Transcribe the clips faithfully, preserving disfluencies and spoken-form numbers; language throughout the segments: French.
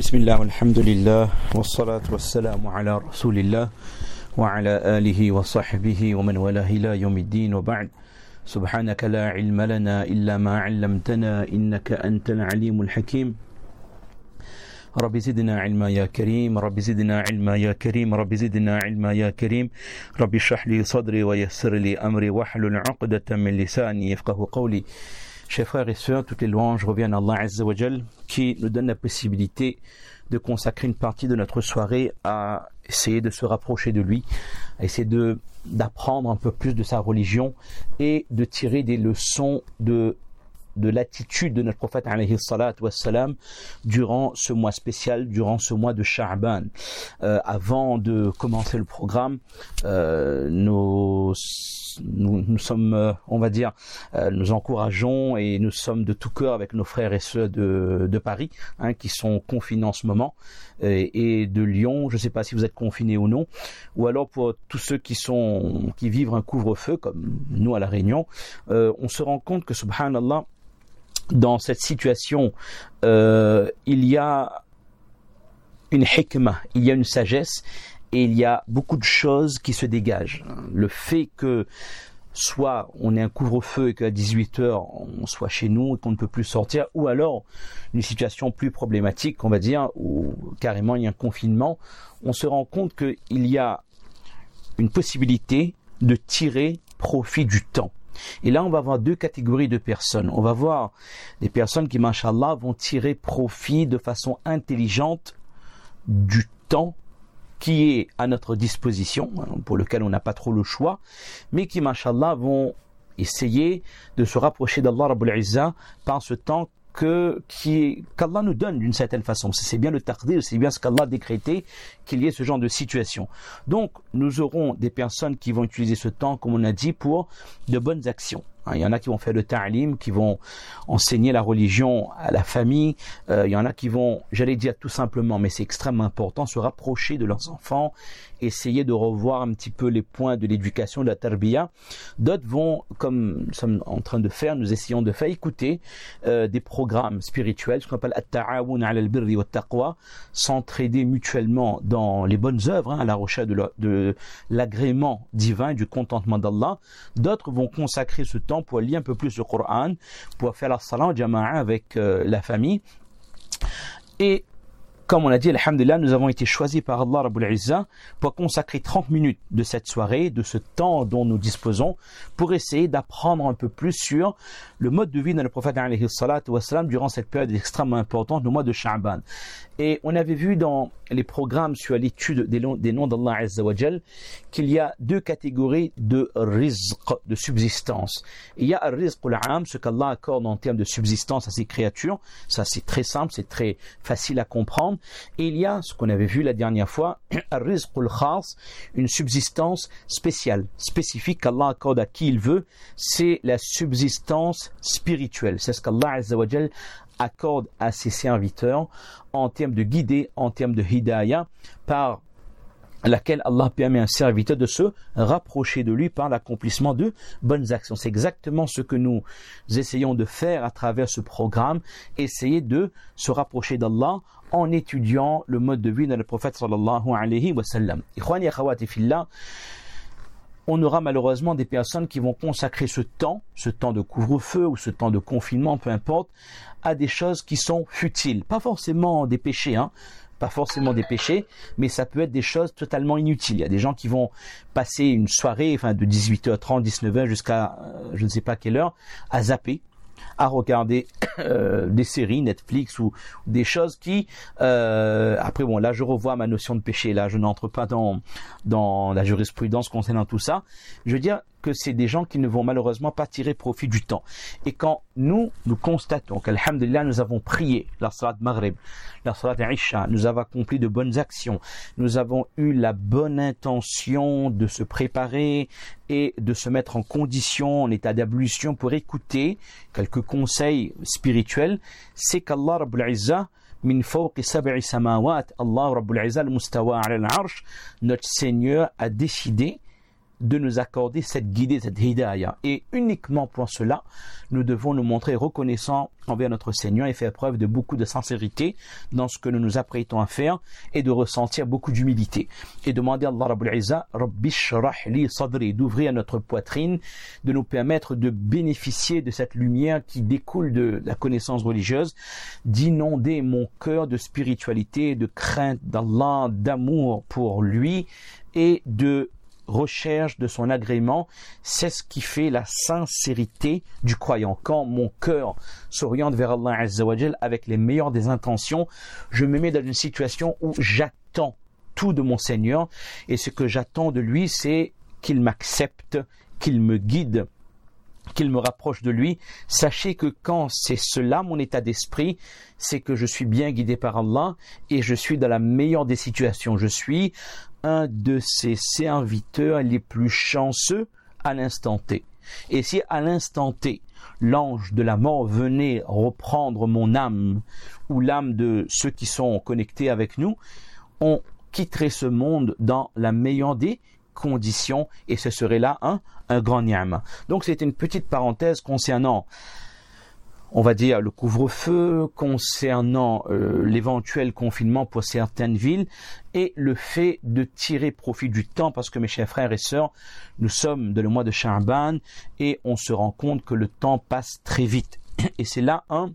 بسم الله والحمد لله والصلاة والسلام على رسول الله وعلى آله وصحبه ومن والاه إلى يوم الدين وبعد سبحانك لا علم لنا إلا ما علمتنا إنك أنت العليم الحكيم رب زدنا علما يا كريم رب زدنا علما يا كريم رب زدنا علما يا كريم رب اشرح لي صدري ويسر لي أمري واحلل عقدة من لساني يفقهوا قولي. Chers frères et sœurs, toutes les louanges reviennent à Allah Azza wa Jal qui nous donne la possibilité de consacrer une partie de notre soirée à essayer de se rapprocher de lui, à essayer de, d'apprendre un peu plus de sa religion et de tirer des leçons de, de l'attitude de notre prophète alayhi salatu wassalam durant ce mois spécial, durant ce mois de Sha'ban. Euh, avant de commencer le programme, euh, nos Nous, nous sommes, euh, on va dire, euh, nous encourageons et nous sommes de tout cœur avec nos frères et sœurs de, de Paris, hein, qui sont confinés en ce moment, et, et de Lyon. Je ne sais pas si vous êtes confinés ou non, ou alors pour tous ceux qui sont, qui vivent un couvre-feu comme nous à La Réunion, euh, on se rend compte que, subhanallah, dans cette situation, euh, il y a une hikmah, il y a une sagesse. Et il y a beaucoup de choses qui se dégagent. Le fait que soit on ait un couvre-feu et qu'à dix-huit heures on soit chez nous et qu'on ne peut plus sortir, ou alors une situation plus problématique, on va dire, où carrément il y a un confinement, on se rend compte qu'il y a une possibilité de tirer profit du temps. Et là, on va avoir deux catégories de personnes. On va voir des personnes qui, machallah, vont tirer profit de façon intelligente du temps qui est à notre disposition, pour lequel on n'a pas trop le choix, mais qui, mashallah, vont essayer de se rapprocher d'Allah Rabbul Izzah par ce temps que, qui est, qu'Allah nous donne d'une certaine façon. C'est bien le taqdir, c'est bien ce qu'Allah a décrété, qu'il y ait ce genre de situation. Donc, nous aurons des personnes qui vont utiliser ce temps, comme on a dit, pour de bonnes actions. Il y en a qui vont faire le ta'lim, qui vont enseigner la religion à la famille. Euh, il y en a qui vont, j'allais dire tout simplement, mais c'est extrêmement important, se rapprocher de leurs enfants, essayer de revoir un petit peu les points de l'éducation, de la tarbiya. D'autres vont, comme nous sommes en train de faire, nous essayons de faire écouter euh, des programmes spirituels, ce qu'on appelle at-ta'awun 'ala al-birri wa at-taqwa, s'entraider mutuellement dans les bonnes œuvres, hein, à la recherche de, la, de l'agrément divin, du contentement d'Allah. D'autres vont consacrer ce temps pour lire un peu plus le Coran, pour faire la salat en jama'a avec euh, la famille. Et comme on l'a dit, alhamdulillah, nous avons été choisis par Allah Rabbul Izzah pour consacrer trente minutes de cette soirée, de ce temps dont nous disposons, pour essayer d'apprendre un peu plus sur le mode de vie de le prophète alayhi salatu wassalam durant cette période extrêmement importante, le mois de Sha'ban. Et on avait vu dans les programmes sur l'étude des noms, des noms d'Allah Azza wa Jal qu'il y a deux catégories de rizq, de subsistance. Il y a un rizq al-'am, ce qu'Allah accorde en termes de subsistance à ses créatures. Ça, c'est très simple, c'est très facile à comprendre. Et il y a, ce qu'on avait vu la dernière fois, un rizq al-khas, une subsistance spéciale, spécifique qu'Allah accorde à qui il veut. C'est la subsistance spirituelle. C'est ce qu'Allah Azza wa Jal accorde à ses serviteurs en termes de guider, en termes de hidayah, par laquelle Allah permet à un serviteur de se rapprocher de lui par l'accomplissement de bonnes actions. C'est exactement ce que nous essayons de faire à travers ce programme, essayer de se rapprocher d'Allah en étudiant le mode de vie de le prophète sallallahu alayhi wa sallam. Ikhwani akhawati fillah, on aura malheureusement des personnes qui vont consacrer ce temps, ce temps de couvre-feu ou ce temps de confinement, peu importe, à des choses qui sont futiles. Pas forcément des péchés, hein, pas forcément des péchés, mais ça peut être des choses totalement inutiles. Il y a des gens qui vont passer une soirée, enfin de dix-huit heures trente, dix-neuf heures jusqu'à euh, je ne sais pas quelle heure, à zapper, à regarder euh, des séries Netflix ou, ou des choses qui euh, après bon là je revois ma notion de péché, là je n'entre pas dans dans la jurisprudence concernant tout ça. Je veux dire que c'est des gens qui ne vont malheureusement pas tirer profit du temps. Et quand nous, nous constatons qu'alhamdulillah, nous avons prié la salat maghrib, la salat isha, nous avons accompli de bonnes actions, nous avons eu la bonne intention de se préparer et de se mettre en condition, en état d'ablution pour écouter quelques conseils spirituels, c'est qu'Allah Rabbul Izzah, min fawqi sab'i samawat, Allah Rabbul Izzah al-mustawa ala al-arsh, notre Seigneur a décidé de nous accorder cette guidée, cette hidayah. Et uniquement pour cela, nous devons nous montrer reconnaissants envers notre Seigneur et faire preuve de beaucoup de sincérité dans ce que nous nous apprêtons à faire et de ressentir beaucoup d'humilité. Et demander à Allah Rabbul Izza, Rabbi shrah li sadri, d'ouvrir notre poitrine, de nous permettre de bénéficier de cette lumière qui découle de la connaissance religieuse, d'inonder mon cœur de spiritualité, de crainte d'Allah, d'amour pour lui et de recherche de son agrément. C'est ce qui fait la sincérité du croyant. Quand mon cœur s'oriente vers Allah Azza wa Jal avec les meilleures des intentions, je me mets dans une situation où j'attends tout de mon Seigneur, et ce que j'attends de lui, c'est qu'il m'accepte, qu'il me guide, qu'il me rapproche de lui. Sachez que quand c'est cela mon état d'esprit, c'est que je suis bien guidé par Allah et je suis dans la meilleure des situations. Je suis un de ses serviteurs les plus chanceux à l'instant T. Et si à l'instant T, l'ange de la mort venait reprendre mon âme ou l'âme de ceux qui sont connectés avec nous, on quitterait ce monde dans la meilleure des conditions et ce serait là un, un grand ni'ma. Donc c'est une petite parenthèse concernant, on va dire, le couvre-feu, concernant euh, l'éventuel confinement pour certaines villes et le fait de tirer profit du temps, parce que mes chers frères et sœurs, nous sommes dans le mois de Sha'ban et on se rend compte que le temps passe très vite. Et c'est là un,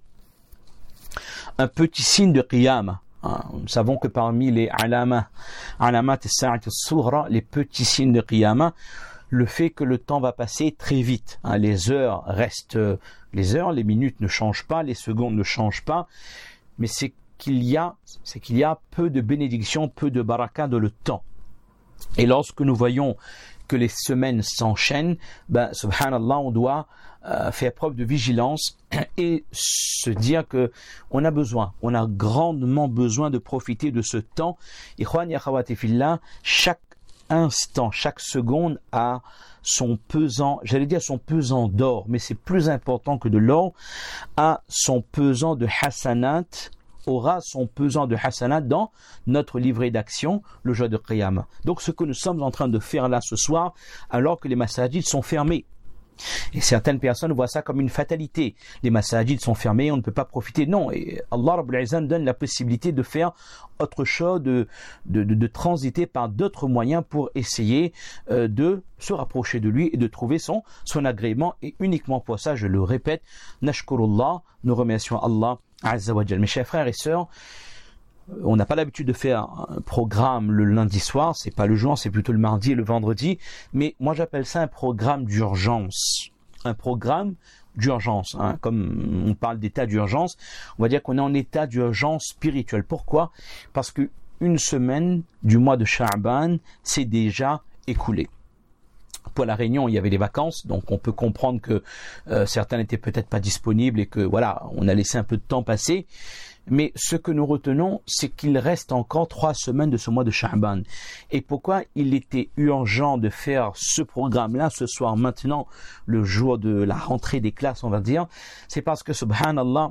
un petit signe de qiyam. Nous savons que parmi les alamat, alamat et sa'at al-sughra, les petits signes de qiyamah, le fait que le temps va passer très vite. Hein, les heures restent les heures, les minutes ne changent pas, les secondes ne changent pas, mais c'est qu'il y a, c'est qu'il y a peu de bénédictions, peu de baraka dans le temps. Et lorsque nous voyons que les semaines s'enchaînent, ben, subhanallah, on doit euh, faire preuve de vigilance et se dire que on a besoin, on a grandement besoin de profiter de ce temps. Ikhwan ya akhawati fillah, chaque instant, chaque seconde a son pesant, j'allais dire son pesant d'or, mais c'est plus important que de l'or, a son pesant de hasanat, aura son pesant de hasanat dans notre livret d'action le jour de Qiyamah. Donc ce que nous sommes en train de faire là ce soir, alors que les masajid sont fermés. Et certaines personnes voient ça comme une fatalité. Les masajid sont fermés, on ne peut pas profiter. Non, et Allah Rabbul Izza donne la possibilité de faire autre chose, de, de, de, de transiter par d'autres moyens pour essayer euh, de se rapprocher de lui et de trouver son, son agrément. Et uniquement pour ça, je le répète, nashkurullah, nous remercions Allah Azza wa Jal. Mes chers frères et sœurs, on n'a pas l'habitude de faire un programme le lundi soir, c'est pas le jour, c'est plutôt le mardi et le vendredi, mais moi j'appelle ça un programme d'urgence. Un programme d'urgence, hein. Comme on parle d'état d'urgence, on va dire qu'on est en état d'urgence spirituelle. Pourquoi ? Parce que une semaine du mois de Sha'ban s'est déjà écoulée. Pour la Réunion, il y avait les vacances, donc on peut comprendre que euh, certains n'étaient peut-être pas disponibles et que voilà, on a laissé un peu de temps passer. Mais ce que nous retenons, c'est qu'il reste encore trois semaines de ce mois de Sha'ban. Et pourquoi il était urgent de faire ce programme-là ce soir, maintenant, le jour de la rentrée des classes, on va dire, c'est parce que, subhanallah,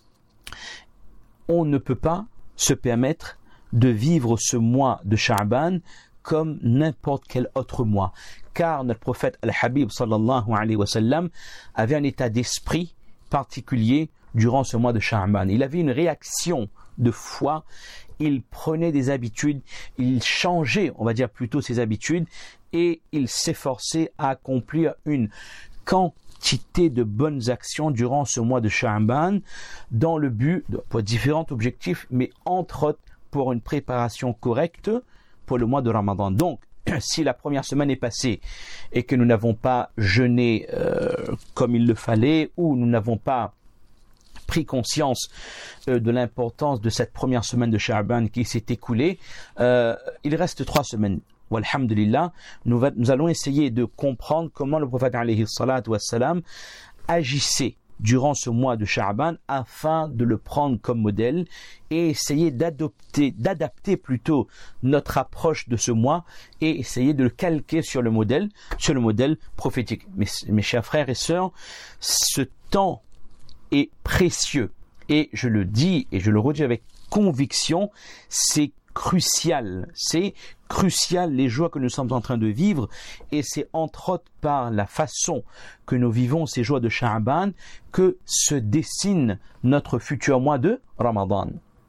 on ne peut pas se permettre de vivre ce mois de Sha'ban comme n'importe quel autre mois. Car notre prophète Al-Habib sallallahu alayhi wa sallam avait un état d'esprit particulier durant ce mois de Sha'ban. Il avait une réaction de foi, il prenait des habitudes, il changeait, on va dire plutôt ses habitudes, et il s'efforçait à accomplir une quantité de bonnes actions durant ce mois de Sha'ban, dans le but, de, pour différents objectifs, mais entre autres pour une préparation correcte pour le mois de Ramadan. Donc, si la première semaine est passée et que nous n'avons pas jeûné euh, comme il le fallait, ou nous n'avons pas pris conscience euh, de l'importance de cette première semaine de Sha'ban qui s'est écoulée, euh, il reste trois semaines. Walhamdulillah, nous, va, nous allons essayer de comprendre comment le prophète alayhi salatu wassalam agissait durant ce mois de Sha'ban afin de le prendre comme modèle et essayer d'adopter, d'adapter plutôt notre approche de ce mois et essayer de le calquer sur le modèle, sur le modèle prophétique. Mes, mes chers frères et sœurs, ce temps est précieux et je le dis et je le redis avec conviction, c'est crucial, c'est cruciales les joies que nous sommes en train de vivre, et c'est entre autres par la façon que nous vivons ces joies de Sha'ban que se dessine notre futur mois de Ramadan.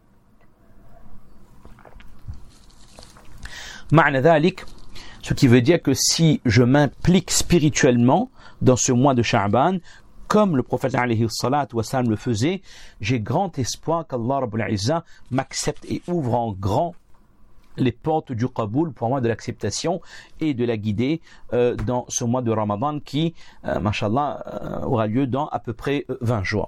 Ma'na dhalik, ce qui veut dire que si je m'implique spirituellement dans ce mois de Sha'ban, comme le prophète alayhi salatu wa salam le faisait, j'ai grand espoir qu'Allah Rabbul Izzah m'accepte et ouvre en grand les portes du Qaboul pour moi, de l'acceptation et de la guider euh, dans ce mois de Ramadan qui, euh, mashallah, euh, aura lieu dans à peu près euh, vingt jours.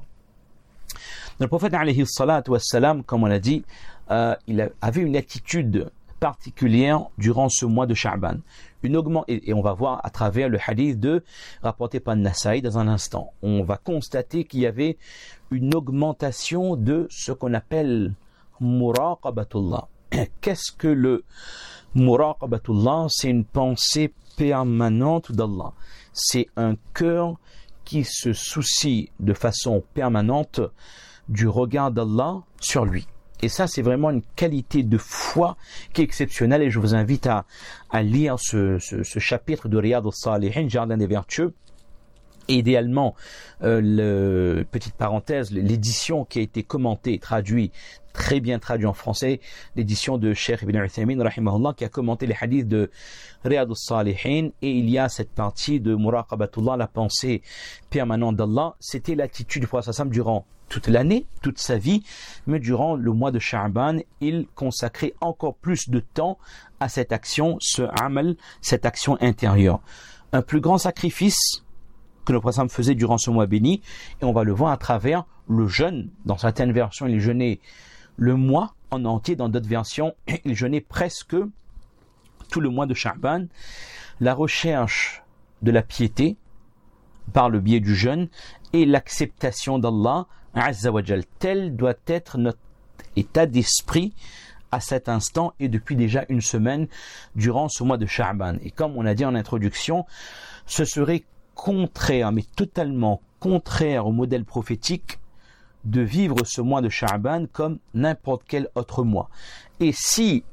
Le prophète alayhi salatu wa salam, comme on l'a dit, euh, il avait une attitude particulière durant ce mois de Sha'ban. Une augmente, et on va voir à travers le hadith de rapporté par Nasaï dans un instant. On va constater qu'il y avait une augmentation de ce qu'on appelle muraqabatullah. Qu'est-ce que le muraqabatullah? C'est une pensée permanente d'Allah. C'est un cœur qui se soucie de façon permanente du regard d'Allah sur lui. Et ça, c'est vraiment une qualité de foi qui est exceptionnelle. Et je vous invite à, à lire ce, ce, ce chapitre de Riyad al-Salihin, Jardin des Vertueux. Et idéalement, euh, le, petite parenthèse, l'édition qui a été commentée, traduite, très bien traduite en français, l'édition de Cheikh Ibn Uthaymin, rahimahullah, qui a commenté les hadiths de Riyad al-Salihin, et il y a cette partie de Muraqabatullah, la pensée permanente d'Allah. C'était l'attitude du prophète sallam durant toute l'année, toute sa vie, mais durant le mois de Sha'ban, il consacrait encore plus de temps à cette action, ce amal, cette action intérieure. Un plus grand sacrifice que le prophète faisait durant ce mois béni, et on va le voir à travers le jeûne. Dans certaines versions, il jeûnait le mois en entier, dans d'autres versions, il jeûnait presque tout le mois de Sha'ban. La recherche de la piété par le biais du jeûne et l'acceptation d'Allah Azza wa Jal. Tel doit être notre état d'esprit à cet instant et depuis déjà une semaine durant ce mois de Sha'ban. Et comme on a dit en introduction, ce serait contraire, mais totalement contraire au modèle prophétique de vivre ce mois de Sha'ban comme n'importe quel autre mois. Et si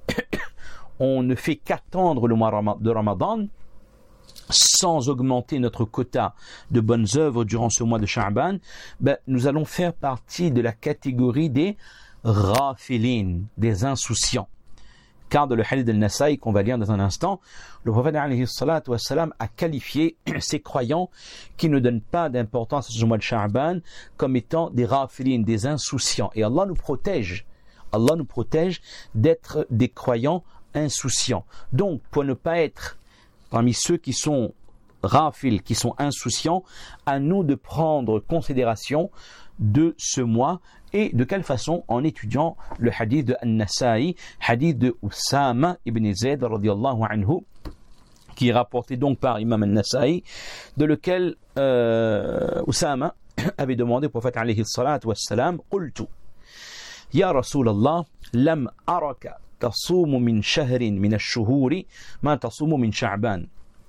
on ne fait qu'attendre le mois de Ramadan, sans augmenter notre quota de bonnes œuvres durant ce mois de Sha'ban, ben, nous allons faire partie de la catégorie des rafilin, des insouciants. Car dans le hadith al-Nasaï qu'on va lire dans un instant, le prophète alayhi salatu wa salam a qualifié ces croyants qui ne donnent pas d'importance à ce mois de Sha'ban comme étant des rafilin, des insouciants. Et Allah nous protège. Allah nous protège d'être des croyants insouciants. Donc, pour ne pas être parmi ceux qui sont rafil, qui sont insouciants, à nous de prendre considération de ce mois. Et de quelle façon? En étudiant le hadith de An-Nasa'i, hadith de Usama ibn Zayd radiyallahu anhu, qui est rapporté donc par Imam An-Nasa'i, de lequel euh, Usama avait demandé au prophète alayhi salatu wassalam, qultu ya Rasulallah, lam araka tasumu min shahrin min ash-shuhuri ma tasumu min Sha'ban.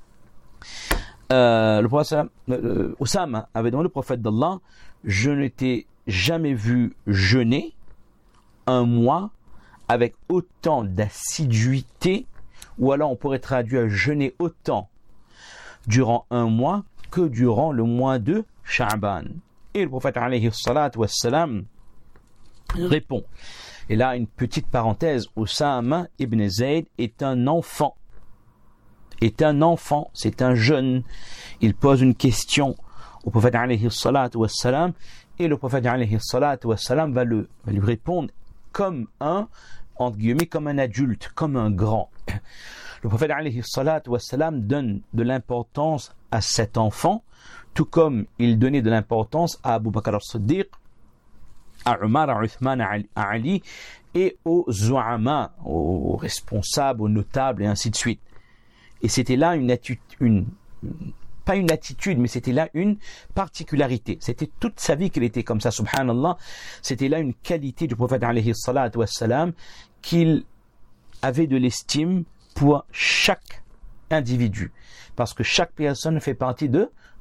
Euh, le prophète euh, Usama avait demandé au prophète d'Allah, je ne t'ai jamais vu jeûner un mois avec autant d'assiduité, ou alors on pourrait traduire jeûner autant durant un mois que durant le mois de Sha'ban. Et le prophète alayhi salatu wassalam répond, et là une petite parenthèse, Usama ibn Zayd est un enfant, est un enfant, c'est un jeune, il pose une question au prophète alayhi salatu wassalam, et le prophète alayhi salatu wassalam va, le, va lui répondre comme un, entre guillemets, comme un adulte, comme un grand. Le prophète alayhi salatu wassalam donne de l'importance à cet enfant, tout comme il donnait de l'importance à Abu Bakr as-Siddiq, à Umar, à Uthman, à Ali, et aux zu'ama, aux responsables, aux notables, et ainsi de suite. Et c'était là une attitude, une, pas une attitude, mais c'était là une particularité. C'était toute sa vie qu'il était comme ça, subhanallah. C'était là une qualité du prophète alayhi salatu wassalam, qu'il avait de l'estime pour chaque individu. Parce que chaque personne fait partie de,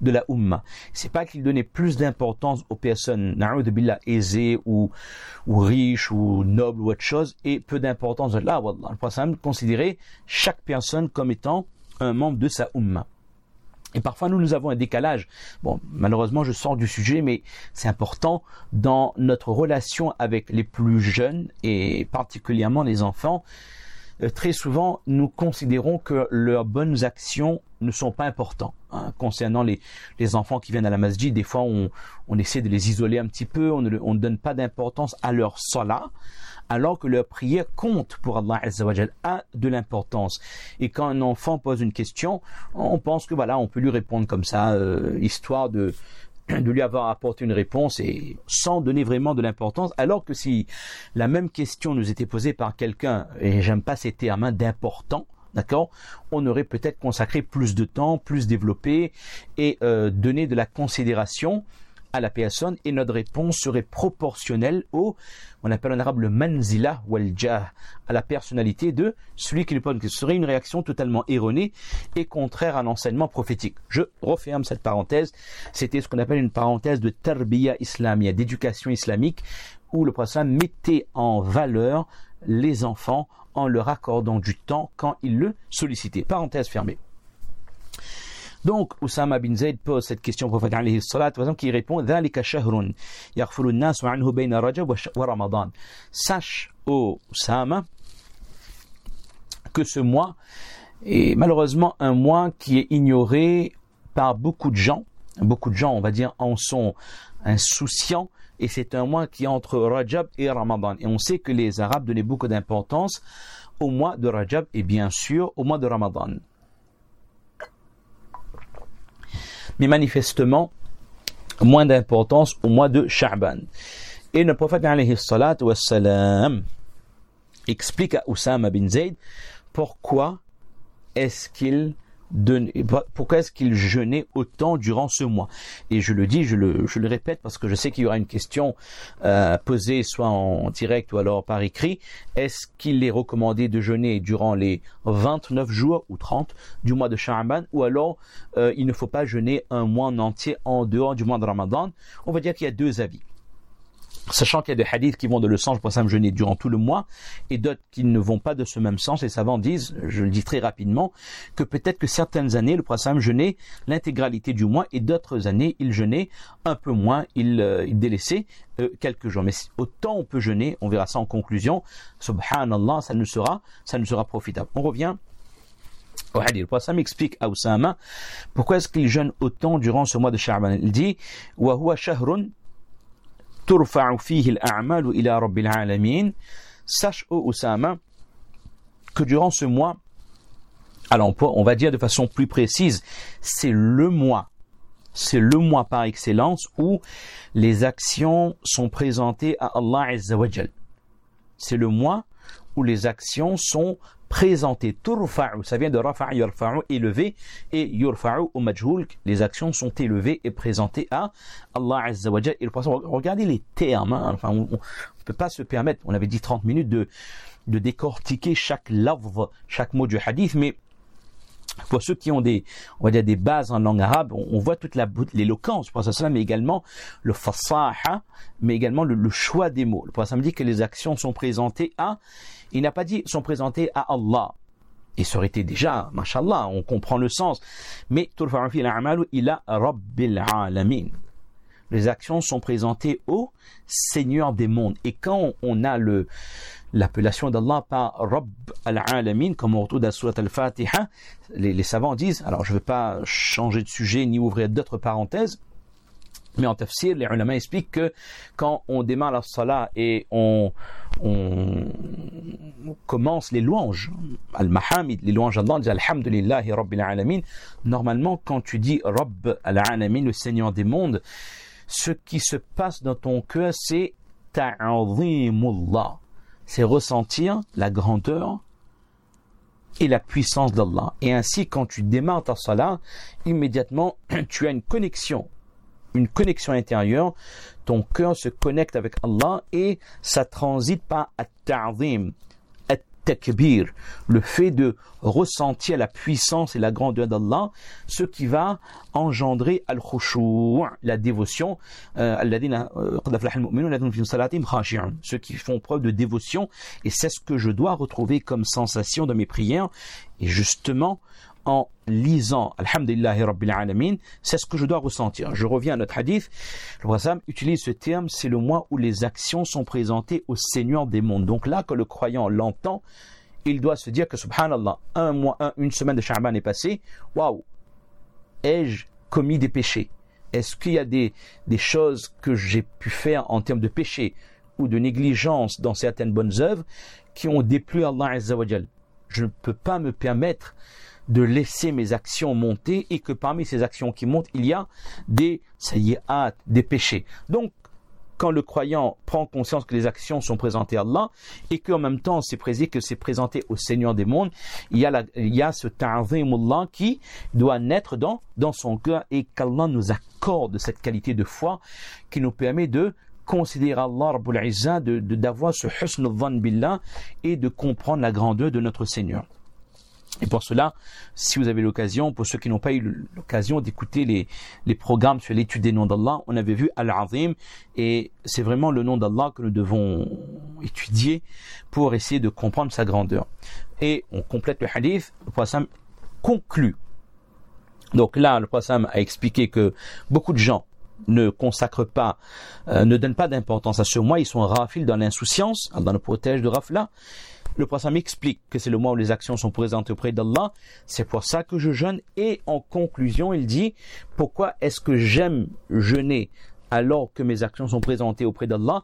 de la Ummah. C'est pas qu'il donnait plus d'importance aux personnes, na'udhu billah, aisées ou, ou riches ou nobles ou autre chose, et peu d'importance de là, wallah. Le prophète considérait chaque personne comme étant un membre de sa Ummah. Et parfois, nous, nous avons un décalage. Bon, malheureusement, je sors du sujet, mais c'est important dans notre relation avec les plus jeunes et particulièrement les enfants. Euh, très souvent, nous considérons que leurs bonnes actions ne sont pas importantes. Hein. Concernant les, les enfants qui viennent à la masjid, des fois, on, on essaie de les isoler un petit peu, on ne, on ne donne pas d'importance à leur salat, alors que leur prière compte pour Allah Azza wa Jal, a de l'importance. Et quand un enfant pose une question, on pense que voilà, on peut lui répondre comme ça, euh, histoire de, de lui avoir apporté une réponse et sans donner vraiment de l'importance, alors que si la même question nous était posée par quelqu'un, et j'aime pas ces termes hein, d'important, d'accord, on aurait peut-être consacré plus de temps, plus développé et euh, donné de la considération à la personne, et notre réponse serait proportionnelle au, on appelle en arabe le manzila wal jah, à la personnalité de celui qui lui pose. Ce serait une réaction totalement erronée et contraire à l'enseignement prophétique. Je referme cette parenthèse. C'était ce qu'on appelle une parenthèse de tarbiya islamia, d'éducation islamique, où le prophète mettait en valeur les enfants en leur accordant du temps quand il le sollicitait. Parenthèse fermée. Donc, Oussama bin Zayd pose cette question au prophète alayhi salat wa sallam, qui répond ذَلِكَ شَهْرٌ يَغْفُلُ النَّاسُ عَنْهُ بَيْنَ رَجَبْ وَرَمَضَانَ. Sache, ô Oussama, que ce mois est malheureusement un mois qui est ignoré par beaucoup de gens. Beaucoup de gens, on va dire, en sont insouciants, et c'est un mois qui est entre Rajab et Ramadan. Et on sait que les Arabes donnaient beaucoup d'importance au mois de Rajab et bien sûr au mois de Ramadan. Mais manifestement, moins d'importance au mois de Sha'ban. Et le prophète alayhi salatu wassalam explique à Oussama bin Zayd pourquoi est-ce qu'il donne, pourquoi est-ce qu'il jeûnait autant durant ce mois. Et je le dis, je le, je le répète parce que je sais qu'il y aura une question euh, posée soit en direct ou alors par écrit. Est-ce qu'il est recommandé de jeûner durant les vingt-neuf jours ou trente du mois de Sha'ban, ou alors euh, il ne faut pas jeûner un mois en entier en dehors du mois de Ramadan? On va dire qu'il y a deux avis. Sachant qu'il y a des hadiths qui vont dans le sens, je pense à me jeûner durant tout le mois, et d'autres qui ne vont pas de ce même sens. Les savants disent, je le dis très rapidement, que peut-être que certaines années, le prophète jeûnait l'intégralité du mois, et d'autres années, il jeûnait un peu moins, il, euh, il délaissait euh, quelques jours. Mais autant on peut jeûner, on verra ça en conclusion, subhanallah, ça ne sera, ça ne sera profitable. On revient au hadith. Le prophète explique à Oussama pourquoi est-ce qu'il jeûne autant durant ce mois de Sha'ban. Il dit « Wa huwa shahrun turfa'u fihi al-a'malu ila rabbil alamin » Sache, ô Oussama, que durant ce mois, alors on va dire de façon plus précise, c'est le mois, c'est le mois par excellence où les actions sont présentées à Allah Azza wa Jal. C'est le mois où les actions sont présentées. Turfa'u, ça vient de rafa'a yarfa'u, élevé, et yurfa'u au majhoul, les actions sont élevées et présentées à Allah Azza wa Jal. Et le prophète, regardez les termes, hein, enfin, on ne peut pas se permettre, on avait dit trente minutes de, de décortiquer chaque lafz, chaque mot du hadith, mais pour ceux qui ont des, on va dire des bases en langue arabe, on, on voit toute la, l'éloquence du prophète, mais également le fasaha, mais également le, le choix des mots. Le prophète dit que les actions sont présentées à, il n'a pas dit sont présentées à Allah. Et ça aurait été déjà, mashallah, on comprend le sens. Mais turfa'u fi al-a'malu ila rabbil alamin. Les actions sont présentées au Seigneur des mondes. Et quand on a le l'appellation d'Allah par Rabb al-Alamin, comme on retrouve dans la Surat al-Fatiha, les, les savants disent, alors je ne veux pas changer de sujet ni ouvrir d'autres parenthèses, mais en tafsir, les ulama expliquent que quand on démarre la salat et on, on commence les louanges, al-Mahamid, les louanges d'Allah, on dit Alhamdulillahi Rabbil Alamin, normalement quand tu dis Rabb al-Alamin, le Seigneur des mondes, ce qui se passe dans ton cœur, c'est ta'azimullah. C'est ressentir la grandeur et la puissance d'Allah. Et ainsi, quand tu démarres ta salat, immédiatement, tu as une connexion, une connexion intérieure. Ton cœur se connecte avec Allah et ça transite par at-ta'zim. takbir, le fait de ressentir la puissance et la grandeur d'Allah, ce qui va engendrer al-khushu', la dévotion, euh, ceux qui font preuve de dévotion, et c'est ce que je dois retrouver comme sensation dans mes prières, et justement, en lisant Alhamdulillahi Rabbil Alamin, c'est ce que je dois ressentir. Je reviens à notre hadith. Le prophète utilise ce terme, c'est le mois où les actions sont présentées au Seigneur des mondes. Donc là, quand le croyant l'entend, il doit se dire que subhanallah, un mois, un, une semaine de Sha'ban est passée. Waouh, ai-je commis des péchés? Est-ce qu'il y a des, des choses que j'ai pu faire en termes de péché ou de négligence dans certaines bonnes œuvres qui ont déplu à Allah Azza wa Jal? Je ne peux pas me permettre de laisser mes actions monter, et que parmi ces actions qui montent, il y a des sayyi'at, des péchés. Donc, quand le croyant prend conscience que les actions sont présentées à Allah, et qu'en même temps, c'est précisé que c'est présenté au Seigneur des mondes, il y a, la, il y a ce ta'zimullah qui doit naître dans, dans son cœur, et qu'Allah nous accorde cette qualité de foi qui nous permet de considérer Allah Rabbul Izzah, de, de, d'avoir ce husn al-dhann billah, et de comprendre la grandeur de notre Seigneur. Et pour cela, si vous avez l'occasion, pour ceux qui n'ont pas eu l'occasion d'écouter les, les programmes sur l'étude des noms d'Allah, on avait vu Al-Azim, et c'est vraiment le nom d'Allah que nous devons étudier pour essayer de comprendre sa grandeur. Et on complète le hadith, le prophète conclut. Donc là, le prophète a expliqué que beaucoup de gens ne consacrent pas, euh, ne donnent pas d'importance à ce mois, ils sont rafils dans l'insouciance, Allah nous protège de rafla. Le prophète explique que c'est le mois où les actions sont présentées auprès d'Allah, c'est pour ça que je jeûne, et en conclusion, il dit, pourquoi est-ce que j'aime jeûner alors que mes actions sont présentées auprès d'Allah?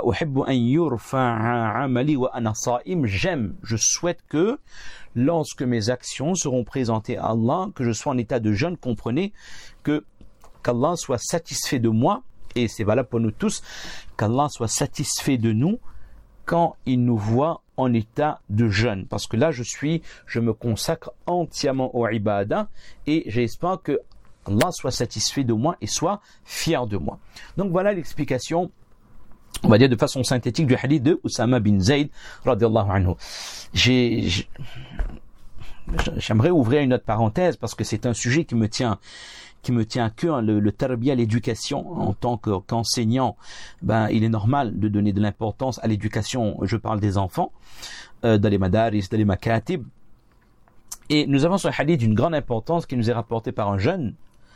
J'aime, je souhaite que lorsque mes actions seront présentées à Allah, que je sois en état de jeûne, comprenez que qu'Allah soit satisfait de moi, et c'est valable pour nous tous, qu'Allah soit satisfait de nous quand il nous voit en état de jeûne, parce que là je suis, je me consacre entièrement au ibadah, et j'espère que Allah soit satisfait de moi et soit fier de moi. Donc voilà l'explication, on va dire de façon synthétique, du hadith de Usama bin Zayd radiyallahu anhu. J'ai, j'ai j'aimerais ouvrir une autre parenthèse parce que c'est un sujet qui me tient qui me tient à cœur, le, le tarbiya, l'éducation. En tant que, qu'enseignant, ben, il est normal de donner de l'importance à l'éducation, je parle des enfants, euh, dans les madaris, dans les makatib. Et nous avons ce hadith d'une grande importance qui nous est rapporté par un jeune,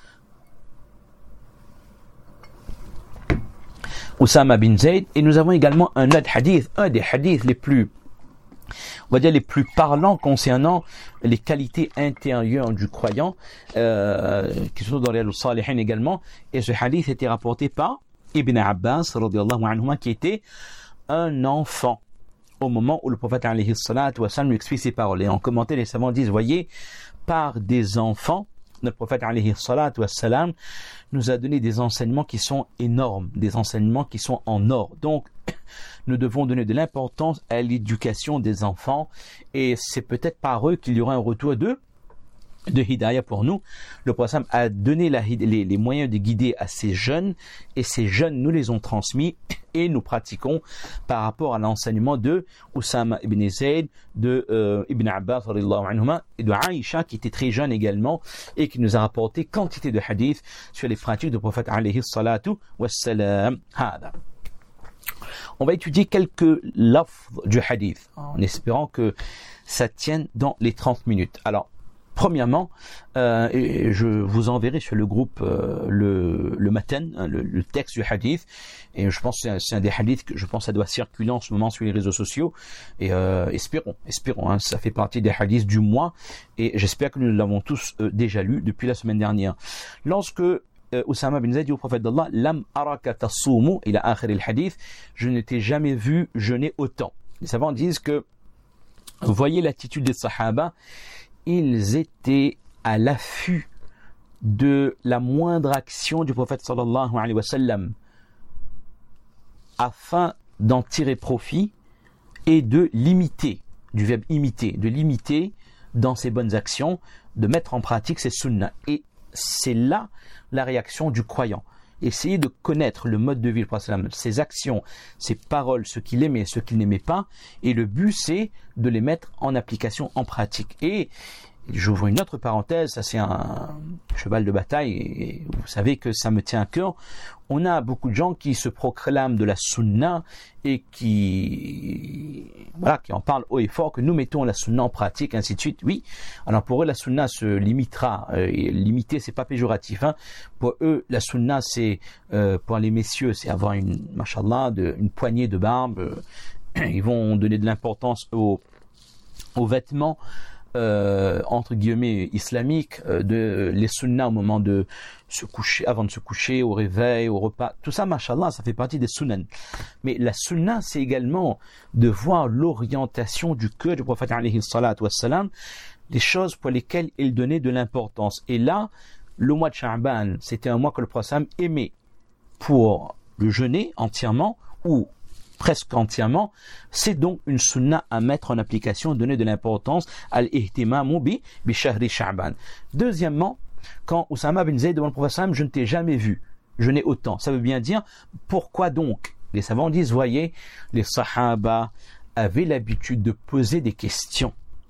Usama bin Zayd, et nous avons également un autre hadith, un des hadiths les plus, on va dire les plus parlants concernant les qualités intérieures du croyant, euh, qui sont dans les Salihin également, et ce hadith était rapporté par Ibn Abbas radiyallahu anhuma, qui était un enfant au moment où le prophète alayhi salatu wa sallam lui explique ces paroles. Et en commentaire, les savants disent, voyez, par des enfants, notre prophète alayhi salatu wa sallam nous a donné des enseignements qui sont énormes, des enseignements qui sont en or. Donc, nous devons donner de l'importance à l'éducation des enfants, et c'est peut-être par eux qu'il y aura un retour de de hidayah pour nous. Le prophète a donné la, les, les moyens de guider à ces jeunes, et ces jeunes nous les ont transmis, et nous pratiquons par rapport à l'enseignement de Usama ibn Zayd, de euh, Ibn Abbas radiyallahu anhuma, et de Aïcha qui était très jeune également, et qui nous a rapporté quantité de hadiths sur les pratiques du prophète alayhi salatu wassalam. Hada. On va étudier quelques lafz du hadith, en espérant que ça tienne dans les trente minutes. Alors, premièrement, euh, et je vous enverrai sur le groupe euh, le, le matin, hein, le, le texte du hadith, et je pense que c'est un, c'est un des hadiths que je pense que ça doit circuler en ce moment sur les réseaux sociaux, et euh, espérons, espérons, hein, ça fait partie des hadiths du mois, et j'espère que nous l'avons tous euh, déjà lu depuis la semaine dernière. Lorsque Usama bin Zayd dit au prophète d'Allah, Lam araka tasumu ila akhir al-hadith, je ne t'ai jamais vu jeûner autant. Les savants disent que, voyez l'attitude des sahaba, ils étaient à l'affût de la moindre action du prophète sallallahu alayhi wa sallam, afin d'en tirer profit et de l'imiter, du verbe imiter, de l'imiter dans ses bonnes actions, de mettre en pratique ses sunnahs. Et c'est là la réaction du croyant. essayer de connaître le mode de vie du prophète, ses actions, ses paroles, ce qu'il aimait, ce qu'il n'aimait pas, et le but c'est de les mettre en application, en pratique. Et j'ouvre une autre parenthèse, ça c'est un cheval de bataille, et vous savez que ça me tient à cœur. On a beaucoup de gens qui se proclament de la sunna et qui, voilà, qui en parlent haut et fort, que nous mettons la sunna en pratique, ainsi de suite. Oui, alors pour eux la sunna se limitera, euh, et limiter c'est pas péjoratif, hein. Pour eux la sunna c'est, euh, pour les messieurs, c'est avoir une, machallah, de, une poignée de barbe. Ils vont donner de l'importance aux, aux vêtements, Euh, entre guillemets islamiques, euh, de les sunnas au moment de se coucher, avant de se coucher, au réveil, au repas, tout ça, mashallah, ça fait partie des sunan. Mais la sunna, c'est également de voir l'orientation du cœur du prophète alayhi salatu wassalam, des choses pour lesquelles il donnait de l'importance. Et là, le mois de Sha'ban, c'était un mois que le prophète aimait pour le jeûner entièrement ou presque entièrement. C'est donc une sunna à mettre en application, donner de l'importance à l'ihtimamu bi bi shahri Sha'ban. Deuxièmement, quand Oussama bin Zayd demande au prophète, je ne t'ai jamais vu jeûner autant. Ça veut bien dire, pourquoi donc? Les savants disent, voyez, les sahaba avaient l'habitude de poser des questions.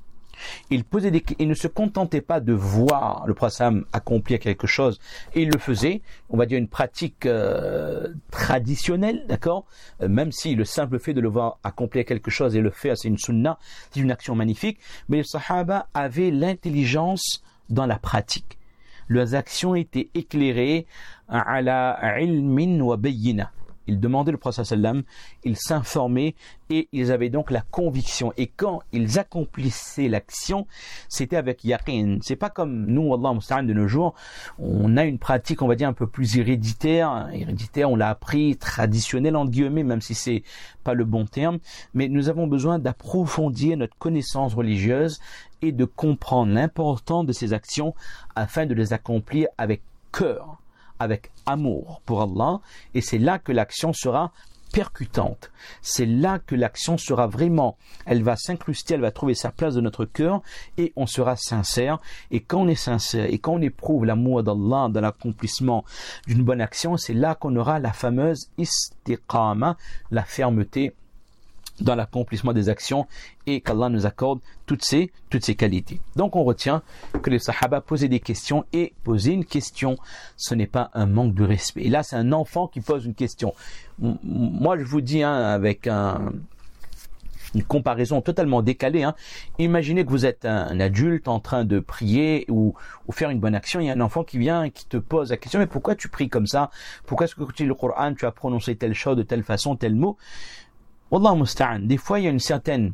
Ils posaient des, ils ne se contentaient pas de voir le prophète accomplir quelque chose, et ils le faisaient, on va dire une pratique euh, traditionnelle, d'accord, euh, même si le simple fait de le voir accomplir quelque chose et le faire, c'est une sunna, c'est une action magnifique, mais les sahaba avaient l'intelligence dans la pratique. Leurs actions étaient éclairées ala ilmin wa bayyina. Ils demandaient le prophète sallam, ils s'informaient et ils avaient donc la conviction. Et quand ils accomplissaient l'action, c'était avec yaqin. C'est pas comme nous, wallah musta'an, de nos jours, on a une pratique, on va dire, un peu plus héréditaire. Héréditaire, on l'a appris, traditionnel entre guillemets, même si c'est pas le bon terme. Mais nous avons besoin d'approfondir notre connaissance religieuse et de comprendre l'importance de ces actions afin de les accomplir avec cœur, avec amour pour Allah, et c'est là que l'action sera percutante. C'est là que l'action sera vraiment, elle va s'incruster, elle va trouver sa place dans notre cœur, et on sera sincère. Et quand on est sincère, et quand on éprouve l'amour d'Allah dans l'accomplissement d'une bonne action, c'est là qu'on aura la fameuse istiqama, la fermeté dans l'accomplissement des actions, et qu'Allah nous accorde toutes ces, toutes ces qualités. Donc on retient que les sahaba posaient des questions, et poser une question, ce n'est pas un manque de respect. Et là, c'est un enfant qui pose une question. Moi, je vous dis, hein, avec un, une comparaison totalement décalée, hein, imaginez que vous êtes un, un adulte en train de prier ou, ou faire une bonne action, il y a un enfant qui vient et qui te pose la question, mais pourquoi tu pries comme ça? Pourquoi est-ce que quand tu lis le Coran, tu as prononcé telle chose de telle façon, tel mot? Wallah musta'an, des fois il y a une certaine,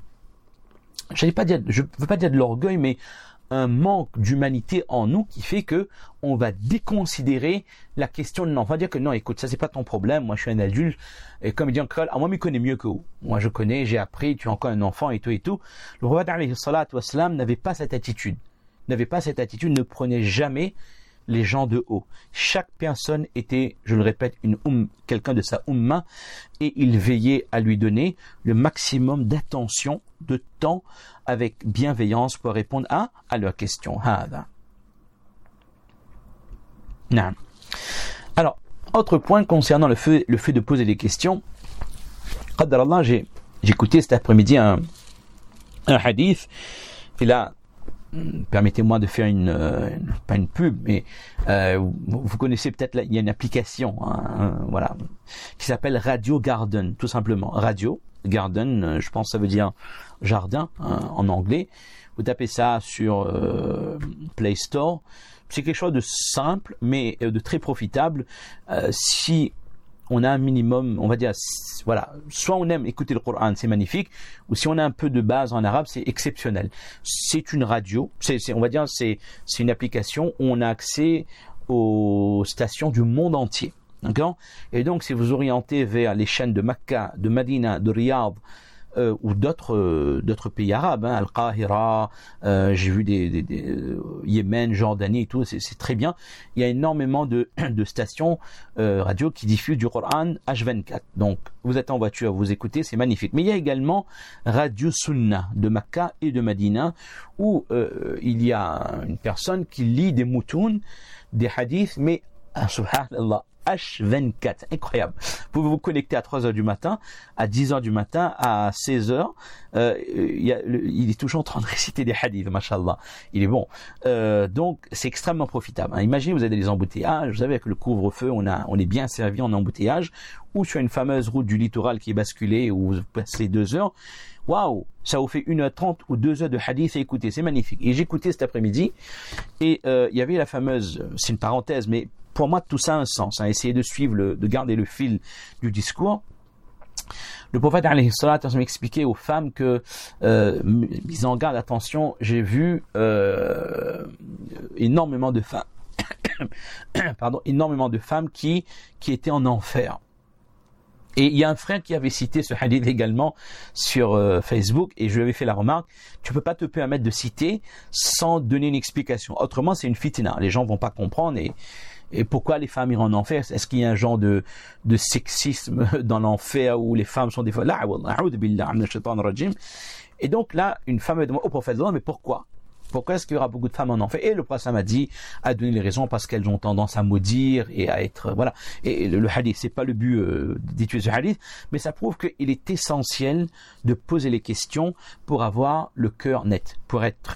je ne veux pas dire de l'orgueil, mais un manque d'humanité en nous qui fait que on va déconsidérer la question de l'enfant, dire que non, écoute, ça c'est pas ton problème, moi je suis un adulte, et comme il dit encore, ah, moi je connais mieux que vous, moi je connais, j'ai appris, tu es encore un enfant et tout et tout. Le prophète alayhi salatu wassalam n'avait pas cette attitude, n'avait pas cette attitude, ne prenait jamais les gens de haut. Chaque personne était, je le répète, une um, quelqu'un de sa umma, et il veillait à lui donner le maximum d'attention, de temps, avec bienveillance pour répondre à, à leurs questions. Alors, autre point concernant le fait, le fait de poser des questions. Qaddarallah, j'ai, j'ai écouté cet après-midi un, un hadith, et là, permettez-moi de faire une, euh, pas une pub, mais euh, vous, vous connaissez peut-être, là, il y a une application, hein, voilà, qui s'appelle Radio Garden, tout simplement. Radio Garden, je pense que ça veut dire jardin, hein, en anglais. Vous tapez ça sur euh, Play Store. C'est quelque chose de simple, mais de très profitable. Euh, si on a un minimum, on va dire, voilà, soit on aime écouter le Coran, c'est magnifique, ou si on a un peu de base en arabe, c'est exceptionnel. C'est une radio, c'est, c'est, on va dire, c'est, c'est une application où on a accès aux stations du monde entier, d'accord? Et donc, si vous orientez vers les chaînes de Mecca, de Medina, de Riyad, Euh, ou d'autres euh, d'autres pays arabes, hein, Al-Qahira, euh, j'ai vu des, des, des euh, Yémen, Jordanie et tout, c'est, c'est très bien. Il y a énormément de, de stations euh, radio qui diffusent du Coran H vingt-quatre. Donc, vous êtes en voiture, vous écoutez, c'est magnifique. Mais il y a également Radio Sunna de Mecca et de Medina, où euh, il y a une personne qui lit des moutoun, des hadiths, mais Ah, subhanallah. H vingt-quatre, incroyable. Vous pouvez vous connecter à trois heures du matin, à dix heures du matin, à seize heures. Euh, il, y a, le, il est toujours en train de réciter des hadiths, mashallah. Il est bon. Euh, donc, c'est extrêmement profitable. Hein. Imaginez, vous avez des embouteillages. Vous savez, avec le couvre-feu, on, a, on est bien servi en embouteillage. Ou sur une fameuse route du littoral qui est basculée, où vous passez deux heures. Waouh, ça vous fait une heure trente ou deux heures de hadith à écouter. C'est magnifique. Et j'ai écouté cet après-midi. Et euh, il y avait la fameuse, c'est une parenthèse, mais pour moi, tout ça a un sens. Hein. Essayez de suivre, le, de garder le fil du discours. Le prophète alayhi salatu wa sallam expliquait aux femmes que, euh, mis en garde, attention, j'ai vu euh, énormément de femmes, pardon, énormément de femmes qui qui étaient en enfer. Et il y a un frère qui avait cité ce hadith également sur euh, Facebook, et je lui avais fait la remarque, tu peux pas te permettre de citer sans donner une explication. Autrement, c'est une fitna. Les gens vont pas comprendre. Et Et pourquoi les femmes iront en enfer? Est-ce qu'il y a un genre de, de sexisme dans l'enfer où les femmes sont des fois là, et donc là, une femme demande au prophète, mais pourquoi? Pourquoi est-ce qu'il y aura beaucoup de femmes en enfer? Et le prophète m'a dit, a donné les raisons, parce qu'elles ont tendance à maudire et à être, voilà. Et le, le hadith, c'est pas le but euh, d'étudier ce hadith, mais ça prouve qu'il est essentiel de poser les questions pour avoir le cœur net, pour être,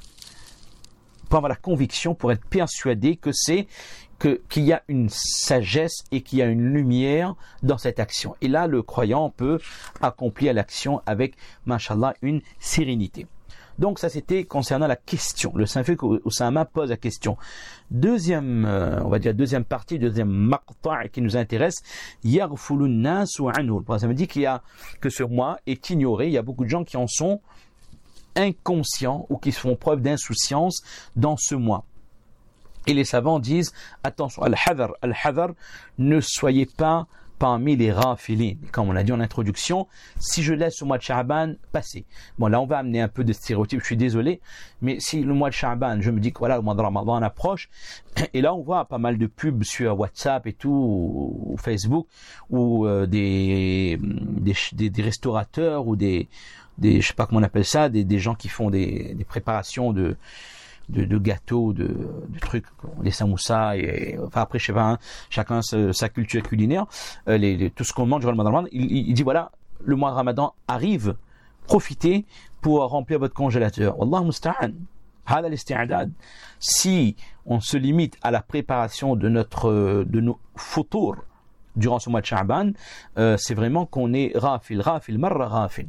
pour avoir la conviction, pour être persuadé que c'est Que, qu'il y a une sagesse et qu'il y a une lumière dans cette action. Et là, le croyant peut accomplir l'action avec, mashallah, une sérénité. Donc ça, c'était concernant la question. Le Saint-Fait qu'Oussama pose la question. Deuxième, euh, on va dire deuxième partie, deuxième maqta' qui nous intéresse, yaghfulu an-nasu anhu. Ça me dit qu'il y a, que ce mois est ignoré. Il y a beaucoup de gens qui en sont inconscients ou qui font preuve d'insouciance dans ce mois. Et les savants disent, attention, al-hadar, al-hadar, ne soyez pas parmi les rafilin. Comme on l'a dit en introduction, si je laisse le mois de Sha'ban passer. Bon, là, on va amener un peu de stéréotypes, je suis désolé, mais si le mois de Sha'ban, je me dis que voilà, le mois de Ramadan approche, et là, on voit pas mal de pubs sur WhatsApp et tout, ou Facebook, ou euh, des, des, des, des restaurateurs, ou des, des, je sais pas comment on appelle ça, des, des gens qui font des, des préparations de, de, de gâteaux, de, de trucs, les samoussas, et, enfin après je sais pas, hein, chacun sa, sa culture culinaire, euh, les, les, tout ce qu'on mange durant le mois de Ramadan, il, il, il dit voilà, le mois de Ramadan arrive, profitez pour remplir votre congélateur. Wallahu musta'an. Hada al-isti'adad. Si on se limite à la préparation de notre, de nos futurs durant ce mois de Sha'ban, euh, c'est vraiment qu'on est rafil, rafil, marra rafil.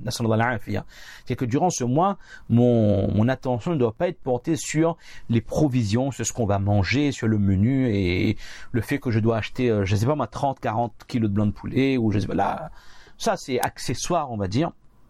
C'est que durant ce mois, mon, mon attention ne doit pas être portée sur les provisions, sur ce qu'on va manger, sur le menu, et le fait que je dois acheter, euh, je sais pas moi, trente, quarante kilos de blanc de poulet, ou je sais pas, là, ça c'est accessoire, on va dire.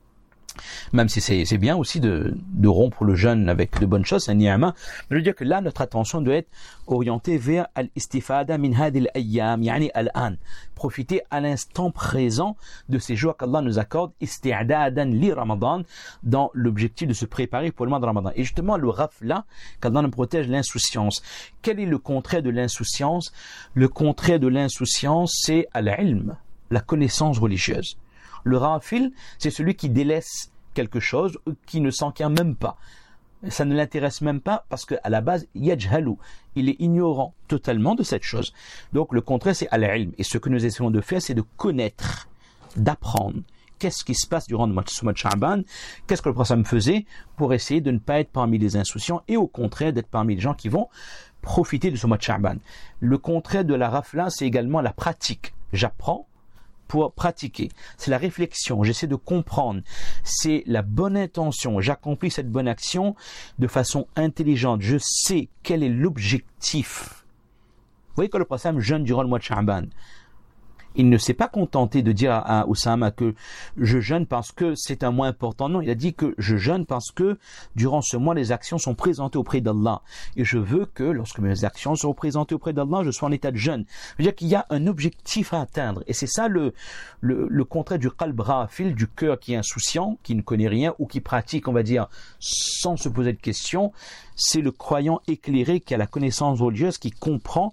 Même si c'est, c'est bien aussi de, de rompre le jeûne avec de bonnes choses, c'est un ni'ama. Mais je veux dire que là, notre attention doit être orientée vers al-istifada min hadil ayyam, yani al-an. Profiter à l'instant présent de ces jours qu'Allah nous accorde, isti'adadan li Ramadan, dans l'objectif de se préparer pour le mois de Ramadan. Et justement, le rafla, qu'Allah nous protège l'insouciance. Quel est le contraire de l'insouciance? Le contraire de l'insouciance, c'est al-ilm, la connaissance religieuse. Le rafil, c'est celui qui délaisse quelque chose, qui ne s'enquiert même pas. Ça ne l'intéresse même pas parce qu'à la base, yajhalu, il est ignorant totalement de cette chose. Donc le contraire, c'est al-ilm. Et ce que nous essayons de faire, c'est de connaître, d'apprendre. Qu'est-ce qui se passe durant ce mois de Sha'ban? Qu'est-ce que le prophète faisait pour essayer de ne pas être parmi les insouciants et au contraire d'être parmi les gens qui vont profiter de ce mois de Sha'ban. Le contraire de la rafla, c'est également la pratique. J'apprends pour pratiquer. C'est la réflexion, j'essaie de comprendre. C'est la bonne intention, j'accomplis cette bonne action de façon intelligente. Je sais quel est l'objectif. Vous voyez que le prophète jeûne durant le mois de Sha'ban. Il ne s'est pas contenté de dire à Oussama que je jeûne parce que c'est un mois important. Non, il a dit que je jeûne parce que durant ce mois, les actions sont présentées auprès d'Allah. Et je veux que lorsque mes actions sont présentées auprès d'Allah, je sois en état de jeûne. C'est-à-dire qu'il y a un objectif à atteindre. Et c'est ça le, le, le contraire du qalb rafil, du cœur qui est insouciant, qui ne connaît rien ou qui pratique, on va dire, sans se poser de questions. C'est le croyant éclairé qui a la connaissance religieuse, qui comprend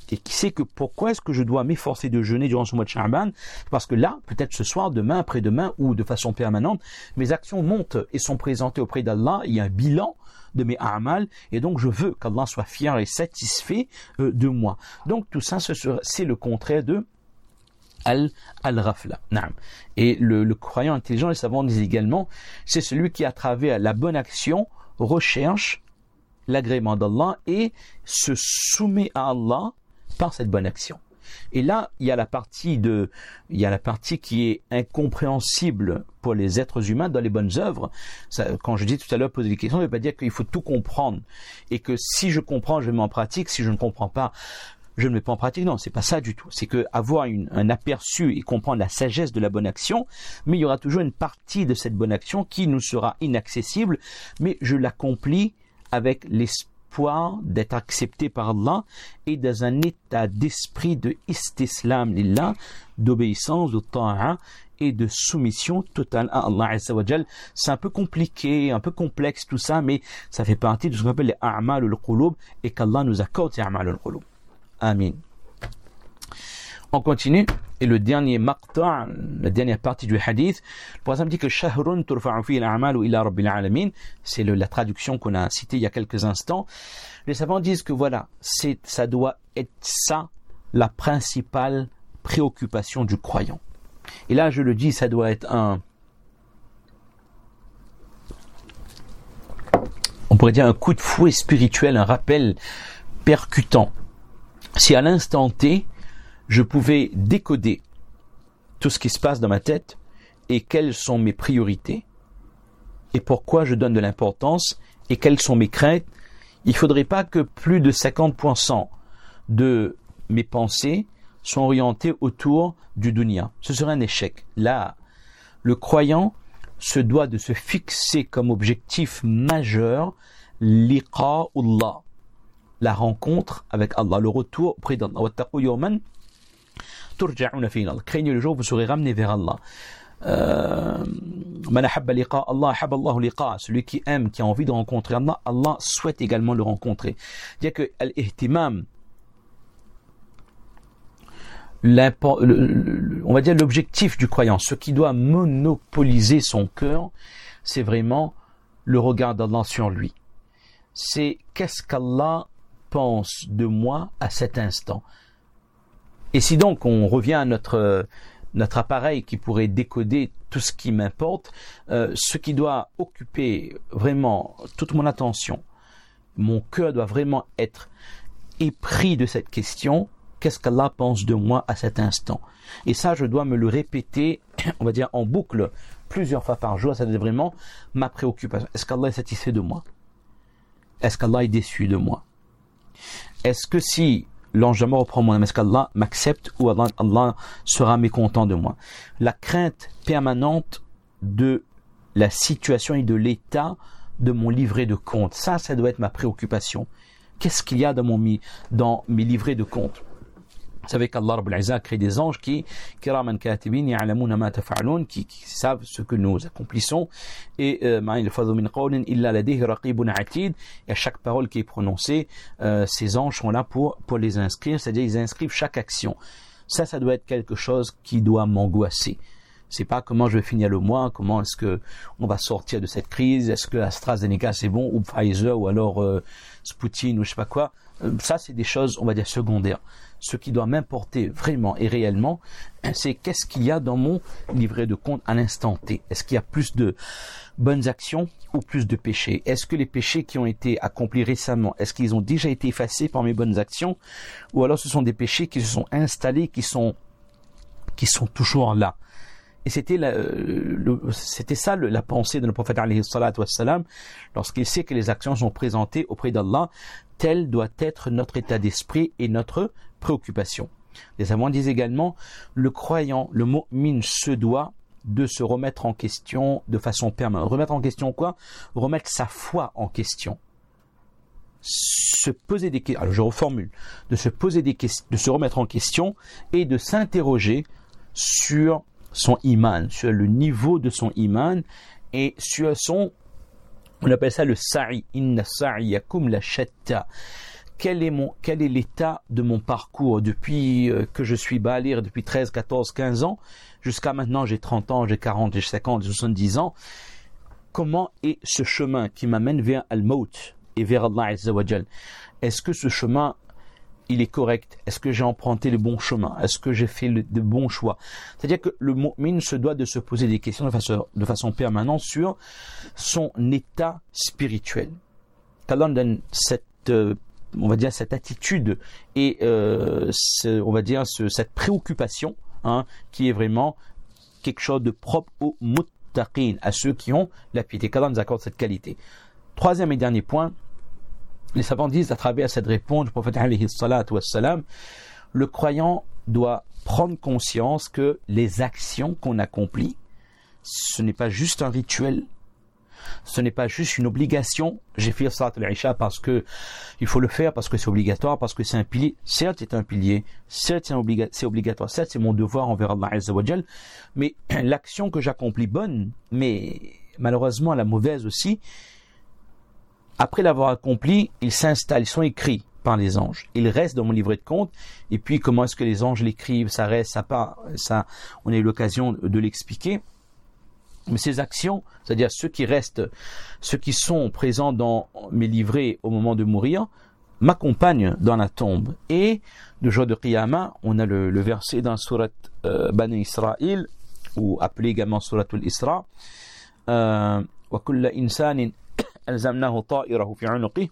et qui sait que pourquoi est-ce que je dois m'efforcer de jeûner durant ce mois de Sha'ban? Parce que là, peut-être ce soir, demain, après-demain ou de façon permanente, mes actions montent et sont présentées auprès d'Allah. Il y a un bilan de mes a'mal et donc je veux qu'Allah soit fier et satisfait euh, de moi. Donc tout ça, c'est le contraire de al, al-ghafla. Et le, le croyant intelligent, les savants disent également, c'est celui qui à travers la bonne action recherche l'agrément d'Allah et se soumet à Allah par cette bonne action. Et là, il y a la partie de, il y a la partie qui est incompréhensible pour les êtres humains dans les bonnes œuvres. Ça, quand je dis tout à l'heure poser des questions, ça ne veut pas dire qu'il faut tout comprendre et que si je comprends, je mets en pratique. Si je ne comprends pas, je ne mets pas en pratique. Non, c'est pas ça du tout. C'est que avoir une, un aperçu et comprendre la sagesse de la bonne action, mais il y aura toujours une partie de cette bonne action qui nous sera inaccessible, mais je l'accomplis avec l'espoir d'être accepté par Allah et dans un état d'esprit de istislam lillah, d'obéissance, de ta'a et de soumission totale à Allah Azza wa Jal. C'est un peu compliqué, un peu complexe tout ça, mais ça fait partie de ce qu'on appelle les a'mal al-qulub et qu'Allah nous accorde ces a'mal al-qulub. Amin. On continue, et le dernier maqta', la dernière partie du hadith, le prophète dit que shahrun turfa'u fihi al-a'malu ila rabbil alamin, c'est le, la traduction qu'on a citée il y a quelques instants. Les savants disent que voilà, c'est, ça doit être ça, la principale préoccupation du croyant. Et là, je le dis, ça doit être un, on pourrait dire un coup de fouet spirituel, un rappel percutant. Si à l'instant T, je pouvais décoder tout ce qui se passe dans ma tête et quelles sont mes priorités et pourquoi je donne de l'importance et quelles sont mes craintes, il ne faudrait pas que plus de cinquante pour cent de mes pensées soient orientées autour du dunya. Ce serait un échec. Là, le croyant se doit de se fixer comme objectif majeur liqa'ullah, la rencontre avec Allah, le retour auprès d'Allah. Wattaqu yawman turja'una fihi. Craignez le jour où vous serez ramenés vers Allah. Man ahabba liqa Allah ahabba Allahu liqa. Celui qui aime, qui a envie de rencontrer Allah, Allah souhaite également le rencontrer. C'est-à-dire que al-ihtimam, on va dire l'objectif du croyant, ce qui doit monopoliser son cœur, c'est vraiment le regard d'Allah sur lui. C'est qu'est-ce qu'Allah pense de moi à cet instant. Et si donc on revient à notre, notre appareil qui pourrait décoder tout ce qui m'importe, euh, ce qui doit occuper vraiment toute mon attention, mon cœur doit vraiment être épris de cette question, qu'est-ce qu'Allah pense de moi à cet instant. Et ça, je dois me le répéter, on va dire en boucle, plusieurs fois par jour. Ça c'est vraiment ma préoccupation. Est-ce qu'Allah est satisfait de moi? Est-ce qu'Allah est déçu de moi? Est-ce que si l'ange de mort reprend mon âme, est-ce qu'Allah m'accepte ou Allah, Allah sera mécontent de moi? La crainte permanente de la situation et de l'état de mon livret de compte, ça, ça doit être ma préoccupation. Qu'est-ce qu'il y a dans, mon, dans mes livrets de compte? Vous savez qu'Allah Rabbul Izzah a créé des anges qui, kiraman katibin ya'lamuna ma taf'alun, qui, qui savent ce que nous accomplissons. Et ma yalfadhu min qawlin illa ladayhi raqibun atid. Et à chaque parole qui est prononcée, euh, ces anges sont là pour pour les inscrire, c'est-à-dire ils inscrivent chaque action. Ça, ça doit être quelque chose qui doit m'angoisser. C'est pas comment je vais finir le mois, comment est-ce que on va sortir de cette crise, est-ce que AstraZeneca c'est bon ou Pfizer ou alors euh, Sputnik ou je sais pas quoi. Euh, ça, c'est des choses, on va dire secondaires. Ce qui doit m'importer vraiment et réellement, c'est qu'est-ce qu'il y a dans mon livret de compte à l'instant T. Est-ce qu'il y a plus de bonnes actions ou plus de péchés? Est-ce que les péchés qui ont été accomplis récemment, est-ce qu'ils ont déjà été effacés par mes bonnes actions? Ou alors ce sont des péchés qui se sont installés, qui sont, qui sont toujours là? Et c'était, la, le, c'était ça le, la pensée de notre prophète alayhi salatu wassalam, lorsqu'il sait que les actions sont présentées auprès d'Allah, tel doit être notre état d'esprit et notre préoccupation. Les savants disent également, le croyant, le mu'min se doit de se remettre en question de façon permanente. Remettre en question quoi? Remettre sa foi en question. Se poser des questions, alors je reformule, de se poser des questions, de se remettre en question et de s'interroger sur son iman, sur le niveau de son iman et sur son, on appelle ça le sa'i, inna sa'iyakum la shatta. quel est mon, quel est l'état de mon parcours depuis euh, que je suis baligh, depuis treize, quatorze, quinze ans, jusqu'à maintenant j'ai trente ans, j'ai quarante, j'ai cinquante, j'ai soixante-dix ans. Comment est ce chemin qui m'amène vers Al-Maut et vers Allah Azza wa Jal? Est-ce que ce chemin, il est correct? Est-ce que j'ai emprunté le bon chemin? Est-ce que j'ai fait le, de bons choix? C'est-à-dire que le mu'min se doit de se poser des questions de façon, de façon permanente sur son état spirituel. Qu'Allah donne cette, euh, on va dire, cette attitude et euh, ce, on va dire ce, cette préoccupation, hein, qui est vraiment quelque chose de propre aux muttaqin, à ceux qui ont la piété. Qu'Allah nous accorde cette qualité. Troisième et dernier point. Les savants disent, à travers cette réponse du prophète alayhi salatu wassalam, le croyant doit prendre conscience que les actions qu'on accomplit, ce n'est pas juste un rituel, ce n'est pas juste une obligation. J'ai fait salat al-isha parce que il faut le faire, parce que c'est obligatoire, parce que c'est un pilier. Certes, c'est un pilier, certes, c'est, obliga- c'est obligatoire, certes, c'est mon devoir envers Allah Azza wa Jal, mais l'action que j'accomplis bonne, mais malheureusement la mauvaise aussi, après l'avoir accompli, ils s'installent, ils sont écrits par les anges. Ils restent dans mon livret de compte. Et puis, comment est-ce que les anges l'écrivent? Ça reste, ça part, ça, on a eu l'occasion de l'expliquer. Mais ces actions, c'est-à-dire ceux qui restent, ceux qui sont présents dans mes livrets au moment de mourir, m'accompagnent dans la tombe. Et le jour de Qiyamah, on a le, le verset dans Surat euh, Bani Israël, ou appelé également Surat al-Isra, euh, wa kulla insanin ألزمناه طائره في عنقه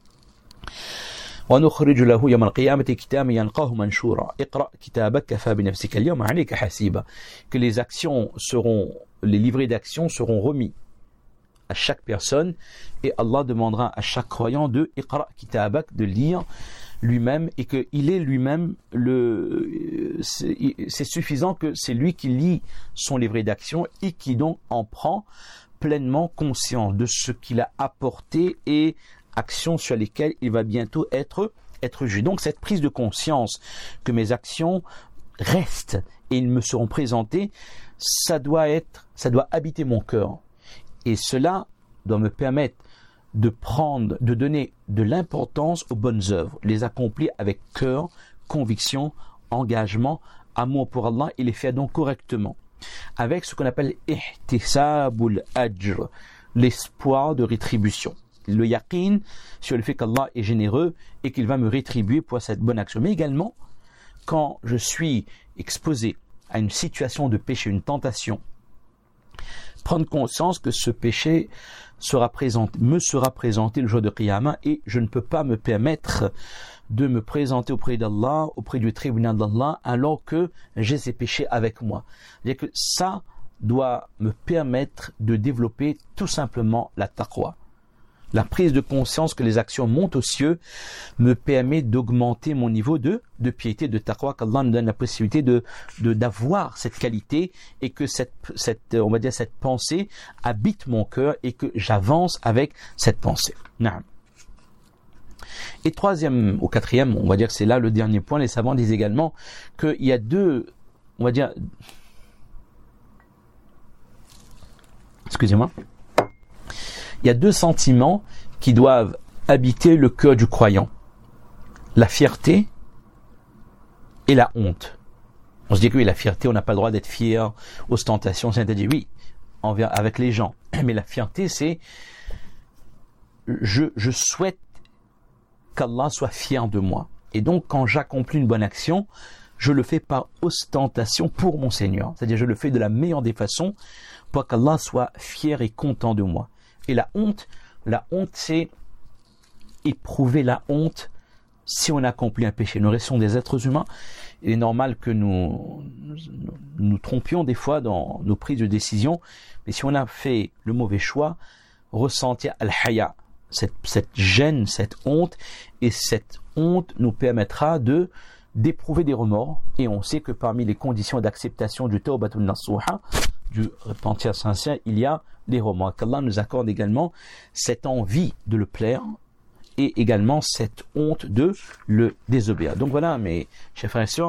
ونخرج له يوم القيامة كتابا يلقاه منشورا اقرأ كتابك كفى بنفسك اليوم عليك حسيبا. Que les actions seront, les livrets d'actions seront remis à chaque personne et Allah demandera à chaque croyant de iqra kitabak, de lire lui-même, et qu'il est lui-même le, c'est, c'est suffisant que c'est lui qui lit son livret d'actions et qui donc en prend pleinement conscient de ce qu'il a apporté et actions sur lesquelles il va bientôt être, être jugé. Donc cette prise de conscience que mes actions restent et ils me seront présentés, ça doit être, ça doit habiter mon cœur. Et cela doit me permettre de prendre, de donner de l'importance aux bonnes œuvres, les accomplir avec cœur, conviction, engagement, amour pour Allah et les faire donc correctement, avec ce qu'on appelle ihtisabul ajr, l'espoir de rétribution, le yaqin sur le fait qu'Allah est généreux et qu'il va me rétribuer pour cette bonne action. Mais également, quand je suis exposé à une situation de péché, une tentation, prendre conscience que ce péché sera présenté, me sera présenté le jour de Qiyamah et je ne peux pas me permettre de me présenter auprès d'Allah, auprès du tribunal d'Allah, alors que j'ai ces péchés avec moi. C'est-à-dire que ça doit me permettre de développer tout simplement la taqwa. La prise de conscience que les actions montent aux cieux me permet d'augmenter mon niveau de, de piété, de taqwa, qu'Allah nous donne la possibilité de, de, d'avoir cette qualité et que cette, cette, on va dire, cette pensée habite mon cœur et que j'avance avec cette pensée. Naam. Et troisième ou quatrième, on va dire que c'est là le dernier point, les savants disent également qu'il y a deux, on va dire, excusez-moi, il y a deux sentiments qui doivent habiter le cœur du croyant. La fierté et la honte. On se dit que oui, la fierté, on n'a pas le droit d'être fier, ostentation, c'est-à-dire oui, envers, avec les gens. Mais la fierté, c'est je, je souhaite qu'Allah soit fier de moi. Et donc, quand j'accomplis une bonne action, je le fais par ostentation pour mon Seigneur. C'est-à-dire, je le fais de la meilleure des façons pour qu'Allah soit fier et content de moi. Et la honte, la honte, c'est éprouver la honte si on accomplit un péché. Nous restons des êtres humains. Il est normal que nous, nous nous trompions des fois dans nos prises de décision. Mais si on a fait le mauvais choix, ressentir al-haya, cette, cette gêne, cette honte, et cette honte nous permettra de d'éprouver des remords. Et on sait que parmi les conditions d'acceptation du tawbatun nasuha, du repentir sincère, il y a les remords. Qu'Allah nous accorde également cette envie de le plaire et également cette honte de le désobéir. Donc voilà, mes chers frères et sœurs,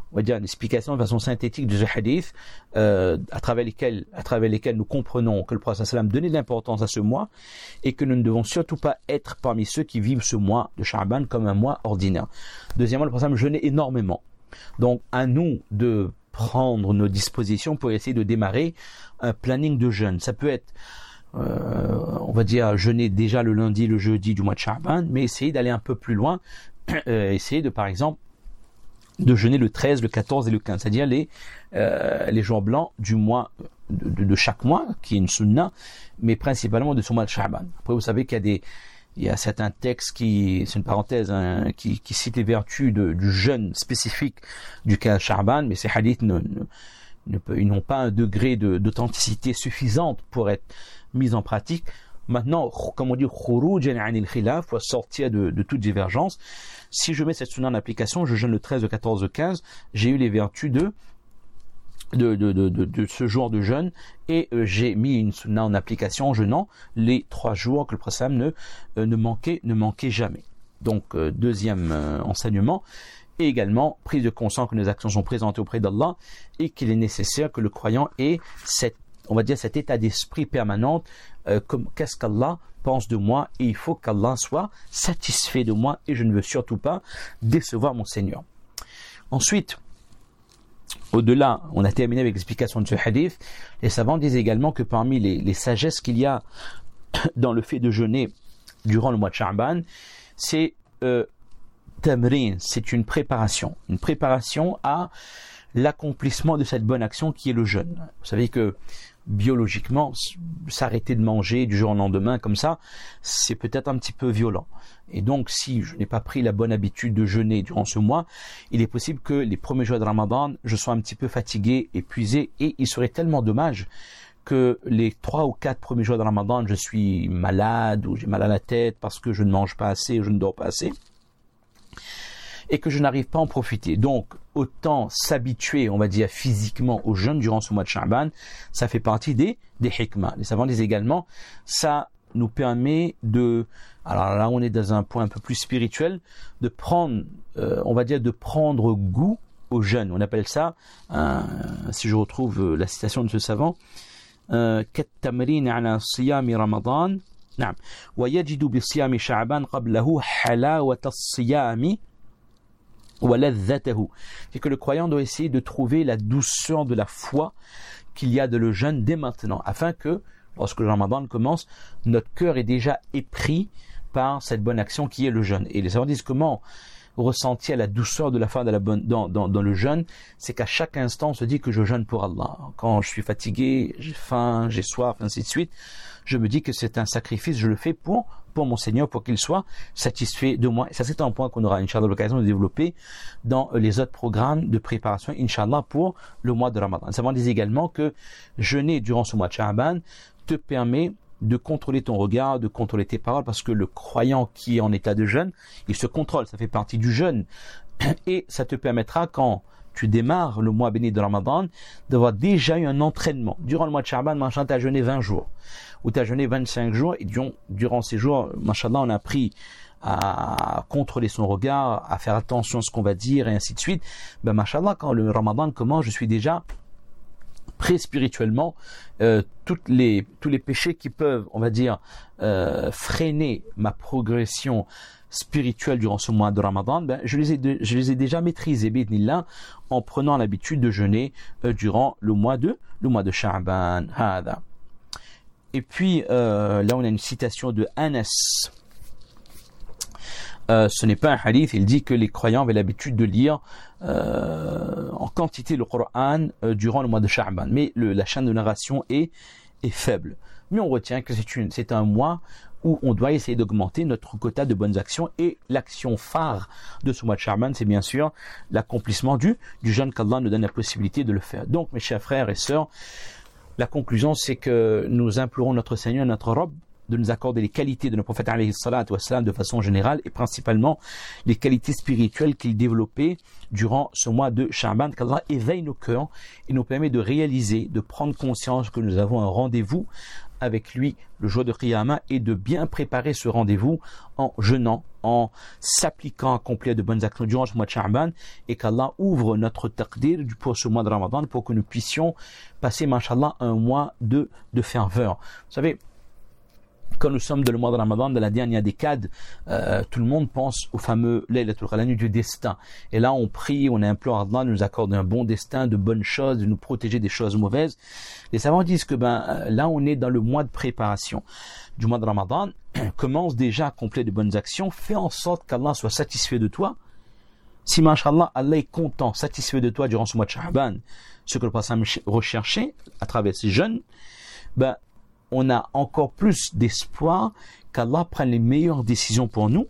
on va dire, une explication de façon synthétique de ce hadith, euh, à travers lesquels, à travers lesquels nous comprenons que le prophète sallam donnait de l'importance à ce mois et que nous ne devons surtout pas être parmi ceux qui vivent ce mois de Sha'ban comme un mois ordinaire. Deuxièmement, le prophète sallam jeûnait énormément. Donc, à nous de prendre nos dispositions pour essayer de démarrer un planning de jeûne. Ça peut être, euh, on va dire, jeûner déjà le lundi, le jeudi du mois de Sha'ban, mais essayer d'aller un peu plus loin, euh, essayer de, par exemple, de jeûner le treize, le quatorze et le quinze, c'est-à-dire les, euh, les jours blancs du mois, de, de, de chaque mois, qui est une sunna, mais principalement de ce mois de Sha'ban. Après, vous savez qu'il y a des, il y a certains textes qui, c'est une parenthèse, hein, qui, qui citent les vertus de, du jeûne spécifique du quinze Sha'ban, mais ces hadiths ne, ne, ne peut, ils n'ont pas un degré de, d'authenticité suffisante pour être mis en pratique. Maintenant, comme on dit, khurujan anil khilaf, faut sortir de, de toute divergence. Si je mets cette sunna en application, je jeûne le treize, le quatorze, le quinze, j'ai eu les vertus de De, de, de, de, de ce jour de jeûne et euh, j'ai mis une sunna en application en jeûnant les trois jours que le prophète ne, euh, ne manquait ne manquait jamais. Donc euh, deuxième euh, enseignement, et également prise de conscience que nos actions sont présentées auprès d'Allah et qu'il est nécessaire que le croyant ait cette, on va dire, cet état d'esprit permanent, euh, comme qu'est-ce qu'Allah pense de moi, et il faut qu'Allah soit satisfait de moi et je ne veux surtout pas décevoir mon Seigneur. Ensuite, au-delà, on a terminé avec l'explication de ce hadith. Les savants disent également que parmi les, les sagesses qu'il y a dans le fait de jeûner durant le mois de Sha'ban, c'est euh, tamrin, c'est une préparation, une préparation à l'accomplissement de cette bonne action qui est le jeûne. Vous savez que biologiquement, s'arrêter de manger du jour au lendemain comme ça, c'est peut-être un petit peu violent. Et donc, si je n'ai pas pris la bonne habitude de jeûner durant ce mois, il est possible que les premiers jours de Ramadan, je sois un petit peu fatigué, épuisé, et il serait tellement dommage que les trois ou quatre premiers jours de Ramadan, je suis malade ou j'ai mal à la tête parce que je ne mange pas assez ou je ne dors pas assez, et que je n'arrive pas à en profiter. Donc, autant s'habituer, on va dire, physiquement au jeûne durant ce mois de Sha'ban, ça fait partie des, des hikmah. Les savants disent également, ça nous permet de, alors là on est dans un point un peu plus spirituel, de prendre, euh, on va dire, de prendre goût au jeûne. On appelle ça, euh, si je retrouve la citation de ce savant, كالتمرين على صيام رمضان نعم ويجد بصيام شعبان قبله حلاوة الصيام وَلَذَّتَهُ. C'est que le croyant doit essayer de trouver la douceur de la foi qu'il y a de le jeûne dès maintenant, afin que, lorsque le Ramadan commence, notre cœur est déjà épris par cette bonne action qui est le jeûne. Et les savants disent comment ressentir la douceur de la foi de la bonne, dans, dans, dans le jeûne, c'est qu'à chaque instant on se dit que je jeûne pour Allah. Quand je suis fatigué, j'ai faim, j'ai soif, ainsi de suite, je me dis que c'est un sacrifice, je le fais pour pour mon Seigneur, pour qu'il soit satisfait de moi. Et ça, c'est un point qu'on aura, Inch'Allah, l'occasion de développer dans les autres programmes de préparation, Inch'Allah, pour le mois de Ramadan. Ça dit également que jeûner durant ce mois de Sha'ban te permet de contrôler ton regard, de contrôler tes paroles, parce que le croyant qui est en état de jeûne, il se contrôle, ça fait partie du jeûne. Et ça te permettra, quand tu démarres le mois béni de Ramadan, d'avoir déjà eu un entraînement. Durant le mois de Sha'ban, machin, tu as jeûné vingt jours, ou tu as jeûné vingt-cinq jours, et durant, durant ces jours, machallah, on a appris à contrôler son regard, à faire attention à ce qu'on va dire, et ainsi de suite. Ben, machallah, quand le Ramadan commence, je suis déjà prêt spirituellement, euh, toutes les, tous les péchés qui peuvent, on va dire, euh, freiner ma progression spirituelle durant ce mois de Ramadan, ben, je les ai, de, je les ai déjà maîtrisés, bidnillah, en prenant l'habitude de jeûner euh, durant le mois de, le mois de Sha'ban. Hada. Et puis, euh, là, on a une citation de Anas. Euh, ce n'est pas un hadith, il dit que les croyants avaient l'habitude de lire euh, en quantité le Coran euh, durant le mois de Sha'ban. Mais le, la chaîne de narration est, est faible. Mais on retient que c'est, une, c'est un mois où on doit essayer d'augmenter notre quota de bonnes actions. Et l'action phare de ce mois de Sha'ban, c'est bien sûr l'accomplissement du, du jeûne qu'Allah nous donne la possibilité de le faire. Donc, mes chers frères et sœurs, la conclusion, c'est que nous implorons notre Seigneur, notre Rabb, de nous accorder les qualités de nos prophètes alayhi salatu wassalam de façon générale et principalement les qualités spirituelles qu'il développait durant ce mois de Sha'ban, qu'Allah éveille nos cœurs et nous permet de réaliser, de prendre conscience que nous avons un rendez-vous avec lui le jour de Qiyamah et de bien préparer ce rendez-vous en jeûnant, en s'appliquant à accomplir de bonnes actions durant ce mois de Sha'ban, et qu'Allah ouvre notre taqdir pour ce mois de Ramadan pour que nous puissions passer, mashallah, un mois de, de ferveur. Vous savez, quand nous sommes dans le mois de Ramadan, dans la dernière décade, euh, tout le monde pense au fameux Laylatul Qadr, la nuit du destin. Et là, on prie, on implore Allah de nous accorder un bon destin, de bonnes choses, de nous protéger des choses mauvaises. Les savants disent que ben là, on est dans le mois de préparation du mois de Ramadan. Commence déjà à accomplir de bonnes actions. Fais en sorte qu'Allah soit satisfait de toi. Si, mashallah, Allah est content, satisfait de toi durant ce mois de Sha'ban, ce que le prophète recherchait à travers ces jeûnes, ben on a encore plus d'espoir qu'Allah prenne les meilleures décisions pour nous,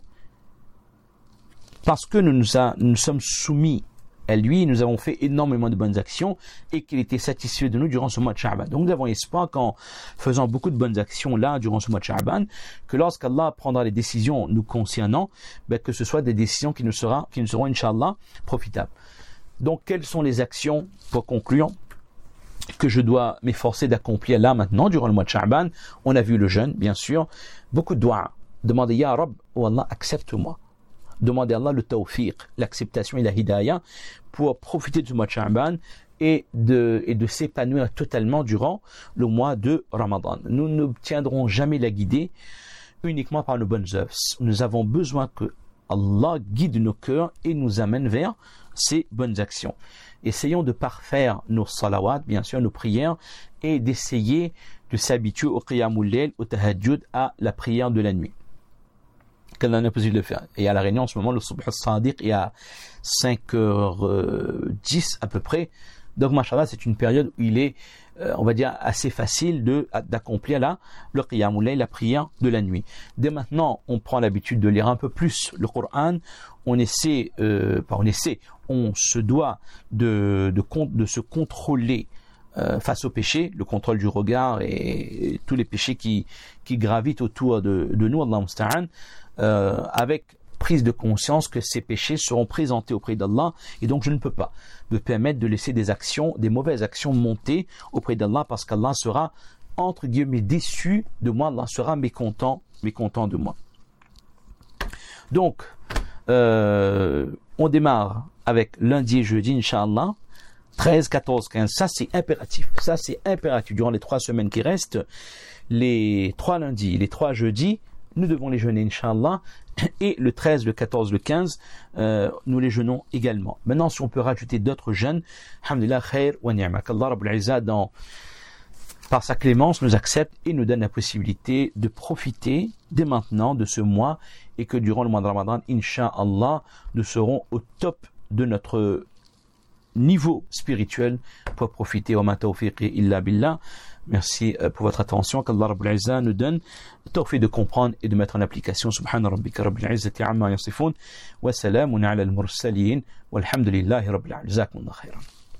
parce que nous nous, a, nous sommes soumis à lui, nous avons fait énormément de bonnes actions et qu'il était satisfait de nous durant ce mois de Sha'ban. Donc nous avons espoir qu'en faisant beaucoup de bonnes actions là durant ce mois de Sha'ban, que lorsqu'Allah prendra les décisions nous concernant, ben, que ce soit des décisions qui nous, sera, qui nous seront, Inch'Allah, profitables. Donc quelles sont les actions, pour conclure, que je dois m'efforcer d'accomplir là maintenant durant le mois de Sha'ban? On a vu le jeûne, bien sûr, beaucoup de doigts. Demandez Ya Rabb, oh Allah, accepte-moi. Demandez à Allah le tawfiq, l'acceptation et la hidayah pour profiter de ce mois de Sha'ban et de, et de s'épanouir totalement durant le mois de Ramadan. Nous n'obtiendrons jamais la guidée uniquement par nos bonnes œuvres. Nous avons besoin que Allah guide nos cœurs et nous amène vers ces bonnes actions. Essayons de parfaire nos salawats, bien sûr, nos prières, et d'essayer de s'habituer au qiyamul layl, au tahajjud, à la prière de la nuit. Qu'Allah est possible de faire. Et à la Réunion, en ce moment, le subh al-sadiq, il y a cinq heures dix à peu près. Donc, mashallah, c'est une période où il est, euh, on va dire, assez facile de, d'accomplir là, le qiyamul layl, la prière de la nuit. Dès maintenant, on prend l'habitude de lire un peu plus le Coran. On essaie, euh, pas on essaie, on se doit de, de, de se contrôler euh, face au péché, le contrôle du regard et, et tous les péchés qui, qui gravitent autour de, de nous, Allah musta'an, euh, avec prise de conscience que ces péchés seront présentés auprès d'Allah, et donc je ne peux pas me permettre de laisser des actions, des mauvaises actions monter auprès d'Allah, parce qu'Allah sera, entre guillemets, déçu de moi, Allah sera mécontent, mécontent de moi. Donc, euh, on démarre avec lundi et jeudi, Inch'Allah, treize, quatorze, quinze, ça c'est impératif, ça c'est impératif, durant les trois semaines qui restent, les trois lundis, les trois jeudis, nous devons les jeûner, Inch'Allah, et le treize, le quatorze, le quinze, euh, nous les jeûnons également. Maintenant, si on peut rajouter d'autres jeûnes, alhamdulillah, khair wa ni'ma, qu'Allah Rabbul Izzah, dans, par sa clémence, nous accepte et nous donne la possibilité de profiter dès maintenant de ce mois, et que durant le mois de Ramadan, Inch'Allah, nous serons au top de notre niveau spirituel pour profiter. Wa ma tawfiqi illa billah. Merci pour votre attention. Qu'Allah Rabbul Izzah nous donne le tawfiq de comprendre et de mettre en application. Subhana rabbika rabbil izzati amma yasifun. Wa salamun ala al-mursalin. Walhamdulillahi rabbil alamin. Jazakumullahu khairan.